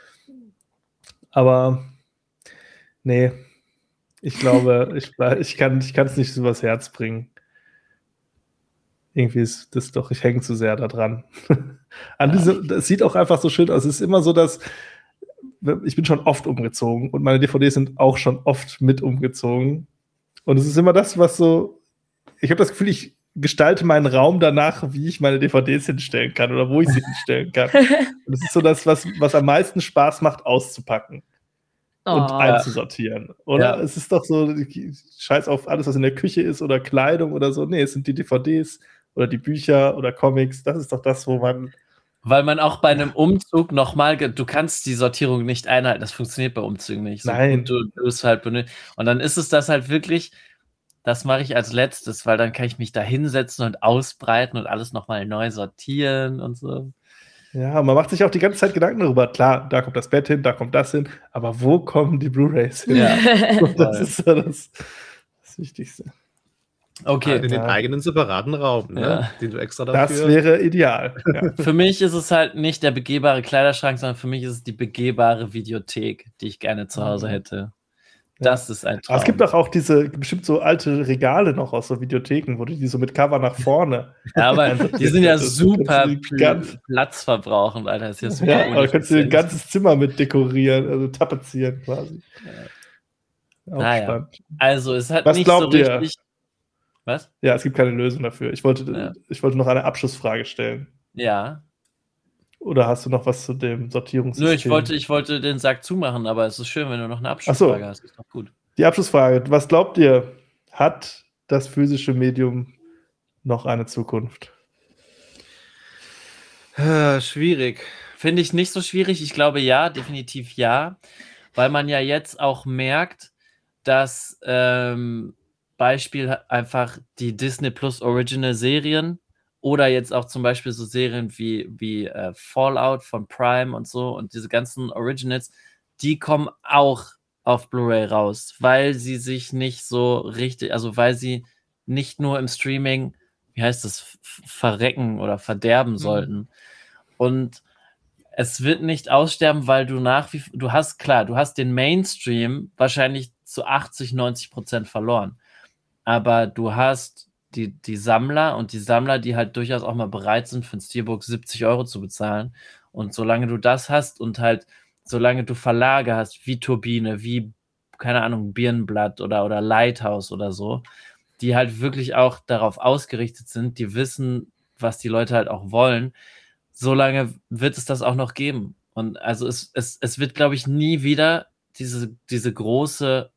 [SPEAKER 3] Aber nee, ich glaube, ich kann es nicht so übers Herz bringen. Irgendwie ist das doch, ich hänge zu sehr da dran. Das sieht auch einfach so schön aus. Es ist immer so, dass ich bin schon oft umgezogen und meine DVDs sind auch schon oft mit umgezogen. Und es ist immer das, was so, ich habe das Gefühl, ich gestalte meinen Raum danach, wie ich meine DVDs hinstellen kann oder wo ich sie hinstellen kann. Und es ist so das, was am meisten Spaß macht, auszupacken und einzusortieren. Oder? Es ist doch so, scheiß auf alles, was in der Küche ist oder Kleidung oder so. Nee, es sind die DVDs oder die Bücher oder Comics. Das ist doch das, wo man...
[SPEAKER 1] Weil man auch bei einem Umzug nochmal, du kannst die Sortierung nicht einhalten. Das funktioniert bei Umzügen nicht. So,
[SPEAKER 3] nein.
[SPEAKER 1] Und du es halt benötigst. Und dann ist es das halt wirklich, das mache ich als letztes, weil dann kann ich mich da hinsetzen und ausbreiten und alles nochmal neu sortieren und so.
[SPEAKER 3] Ja, man macht sich auch die ganze Zeit Gedanken darüber. Klar, da kommt das Bett hin, da kommt das hin. Aber wo kommen die Blu-rays hin?
[SPEAKER 1] Ja.
[SPEAKER 3] Das ist so das Wichtigste.
[SPEAKER 2] Okay. In den eigenen separaten Raum, ne? Den du extra dafür...
[SPEAKER 3] Das wäre ideal. Ja.
[SPEAKER 1] Für mich ist es halt nicht der begehbare Kleiderschrank, sondern für mich ist es die begehbare Videothek, die ich gerne zu Hause hätte. Das ist ein Traum.
[SPEAKER 3] Aber es gibt doch auch diese bestimmt so alte Regale noch aus so Videotheken, wo du die so mit Cover nach vorne.
[SPEAKER 1] Ja, aber die sind ja super platzverbrauchend, Alter. Das ist ja super.
[SPEAKER 3] Ja, aber du kannst dir ein ganzes Zimmer mit dekorieren, also tapezieren quasi.
[SPEAKER 1] Ja. Naja. Also, es hat
[SPEAKER 3] was
[SPEAKER 1] nicht
[SPEAKER 3] glaubt
[SPEAKER 1] so
[SPEAKER 3] ihr?
[SPEAKER 1] richtig. Was?
[SPEAKER 3] Ja, es gibt keine Lösung dafür. Ich wollte noch eine Abschlussfrage stellen.
[SPEAKER 1] Ja.
[SPEAKER 3] Oder hast du noch was zu dem Sortierungssystem?
[SPEAKER 1] Nö, ich wollte den Sack zumachen, aber es ist schön, wenn du noch eine Abschlussfrage hast. Ist doch gut.
[SPEAKER 3] Die Abschlussfrage. Was glaubt ihr, hat das physische Medium noch eine Zukunft?
[SPEAKER 1] Schwierig. Finde ich nicht so schwierig. Ich glaube ja, definitiv ja. Weil man ja jetzt auch merkt, dass Beispiel einfach die Disney Plus Original Serien oder jetzt auch zum Beispiel so Serien wie Fallout von Prime und so und diese ganzen Originals, die kommen auch auf Blu-ray raus, weil sie sich nicht so richtig, also weil sie nicht nur im Streaming, wie heißt das, verrecken oder verderben sollten. Und es wird nicht aussterben, weil du du hast den Mainstream wahrscheinlich zu 80-90% verloren. Aber du hast die Sammler und die Sammler, die halt durchaus auch mal bereit sind, für ein Steelbook 70 € zu bezahlen. Und solange du das hast und halt, solange du Verlage hast, wie Turbine, wie, keine Ahnung, Birnenblatt oder Lighthouse oder so, die halt wirklich auch darauf ausgerichtet sind, die wissen, was die Leute halt auch wollen, solange wird es das auch noch geben. Und also es wird, glaube ich, nie wieder diese große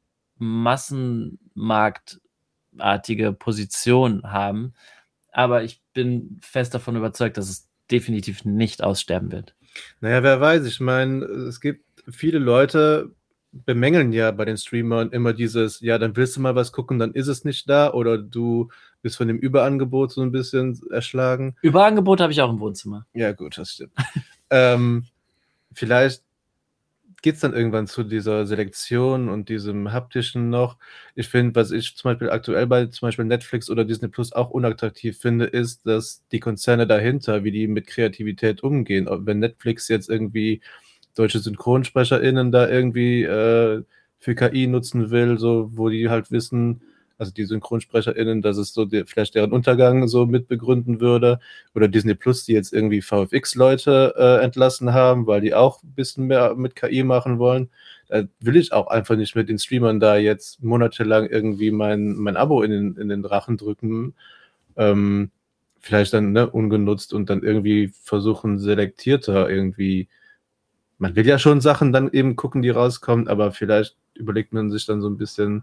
[SPEAKER 1] Massenmarktartige Position haben. Aber ich bin fest davon überzeugt, dass es definitiv nicht aussterben wird.
[SPEAKER 2] Naja, wer weiß. Ich meine, es gibt viele Leute, bemängeln ja bei den Streamern immer dieses, ja, dann willst du mal was gucken, dann ist es nicht da oder du bist von dem Überangebot so ein bisschen erschlagen.
[SPEAKER 1] Überangebot habe ich auch im Wohnzimmer.
[SPEAKER 2] Ja, gut, das stimmt. Vielleicht geht es dann irgendwann zu dieser Selektion und diesem haptischen noch. Ich finde, was ich zum Beispiel aktuell bei zum Beispiel Netflix oder Disney Plus auch unattraktiv finde, ist, dass die Konzerne dahinter, wie die mit Kreativität umgehen. Wenn Netflix jetzt irgendwie deutsche SynchronsprecherInnen da irgendwie für KI nutzen will, so wo die halt wissen, also die SynchronsprecherInnen, dass es so vielleicht deren Untergang so mit begründen würde. Oder Disney Plus, die jetzt irgendwie VFX-Leute entlassen haben, weil die auch ein bisschen mehr mit KI machen wollen. Da will ich auch einfach nicht mit den Streamern da jetzt monatelang irgendwie mein Abo in den Drachen drücken. Vielleicht dann ungenutzt und dann irgendwie versuchen, selektierter irgendwie. Man will ja schon Sachen dann eben gucken, die rauskommen, aber vielleicht überlegt man sich dann so ein bisschen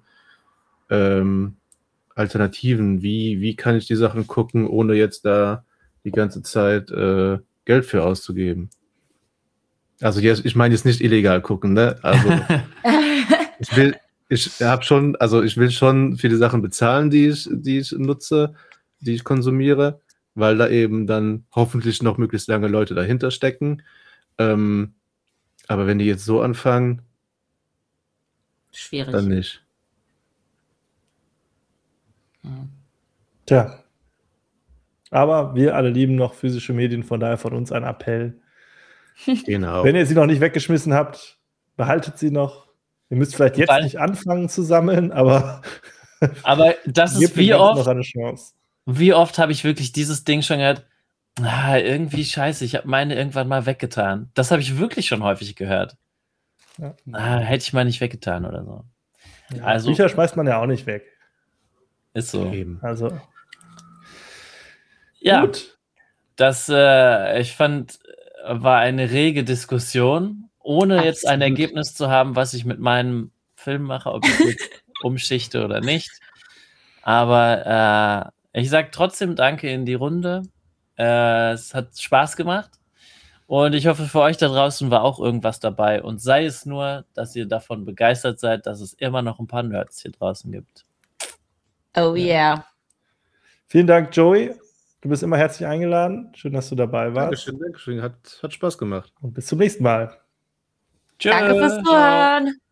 [SPEAKER 2] Alternativen. Wie kann ich die Sachen gucken, ohne jetzt da die ganze Zeit Geld für auszugeben? Also ich meine jetzt nicht illegal gucken, ne? Also ich will schon für die Sachen bezahlen, die ich nutze, die ich konsumiere, weil da eben dann hoffentlich noch möglichst lange Leute dahinter stecken. Aber wenn die jetzt so anfangen,
[SPEAKER 4] schwierig.
[SPEAKER 2] Dann nicht.
[SPEAKER 3] Tja. Aber wir alle lieben noch physische Medien, von daher von uns ein Appell.
[SPEAKER 2] Genau.
[SPEAKER 3] Wenn ihr sie noch nicht weggeschmissen habt, behaltet sie noch. Ihr müsst vielleicht jetzt nicht anfangen zu sammeln, aber
[SPEAKER 1] das ist wie oft
[SPEAKER 3] noch eine Chance.
[SPEAKER 1] Wie oft habe ich wirklich dieses Ding schon gehört? Irgendwie scheiße, ich habe meine irgendwann mal weggetan. Das habe ich wirklich schon häufig gehört.
[SPEAKER 3] Ja.
[SPEAKER 1] Hätte ich mal nicht weggetan oder so.
[SPEAKER 3] Ja,
[SPEAKER 1] also,
[SPEAKER 3] Bücher schmeißt man ja auch nicht weg.
[SPEAKER 1] Ist so.
[SPEAKER 2] Eben.
[SPEAKER 3] Also.
[SPEAKER 1] Ja.
[SPEAKER 3] Gut.
[SPEAKER 1] Das, ich fand, war eine rege Diskussion, ohne jetzt ein Ergebnis zu haben, was ich mit meinem Film mache, ob ich jetzt umschichte oder nicht. Aber ich sage trotzdem Danke in die Runde. Es hat Spaß gemacht. Und ich hoffe, für euch da draußen war auch irgendwas dabei. Und sei es nur, dass ihr davon begeistert seid, dass es immer noch ein paar Nerds hier draußen gibt.
[SPEAKER 4] Oh yeah.
[SPEAKER 3] Vielen Dank, Joey. Du bist immer herzlich eingeladen. Schön, dass du dabei warst.
[SPEAKER 2] Dankeschön. Hat Spaß gemacht.
[SPEAKER 3] Und bis zum nächsten Mal.
[SPEAKER 4] Tschö. Danke fürs Zuhören.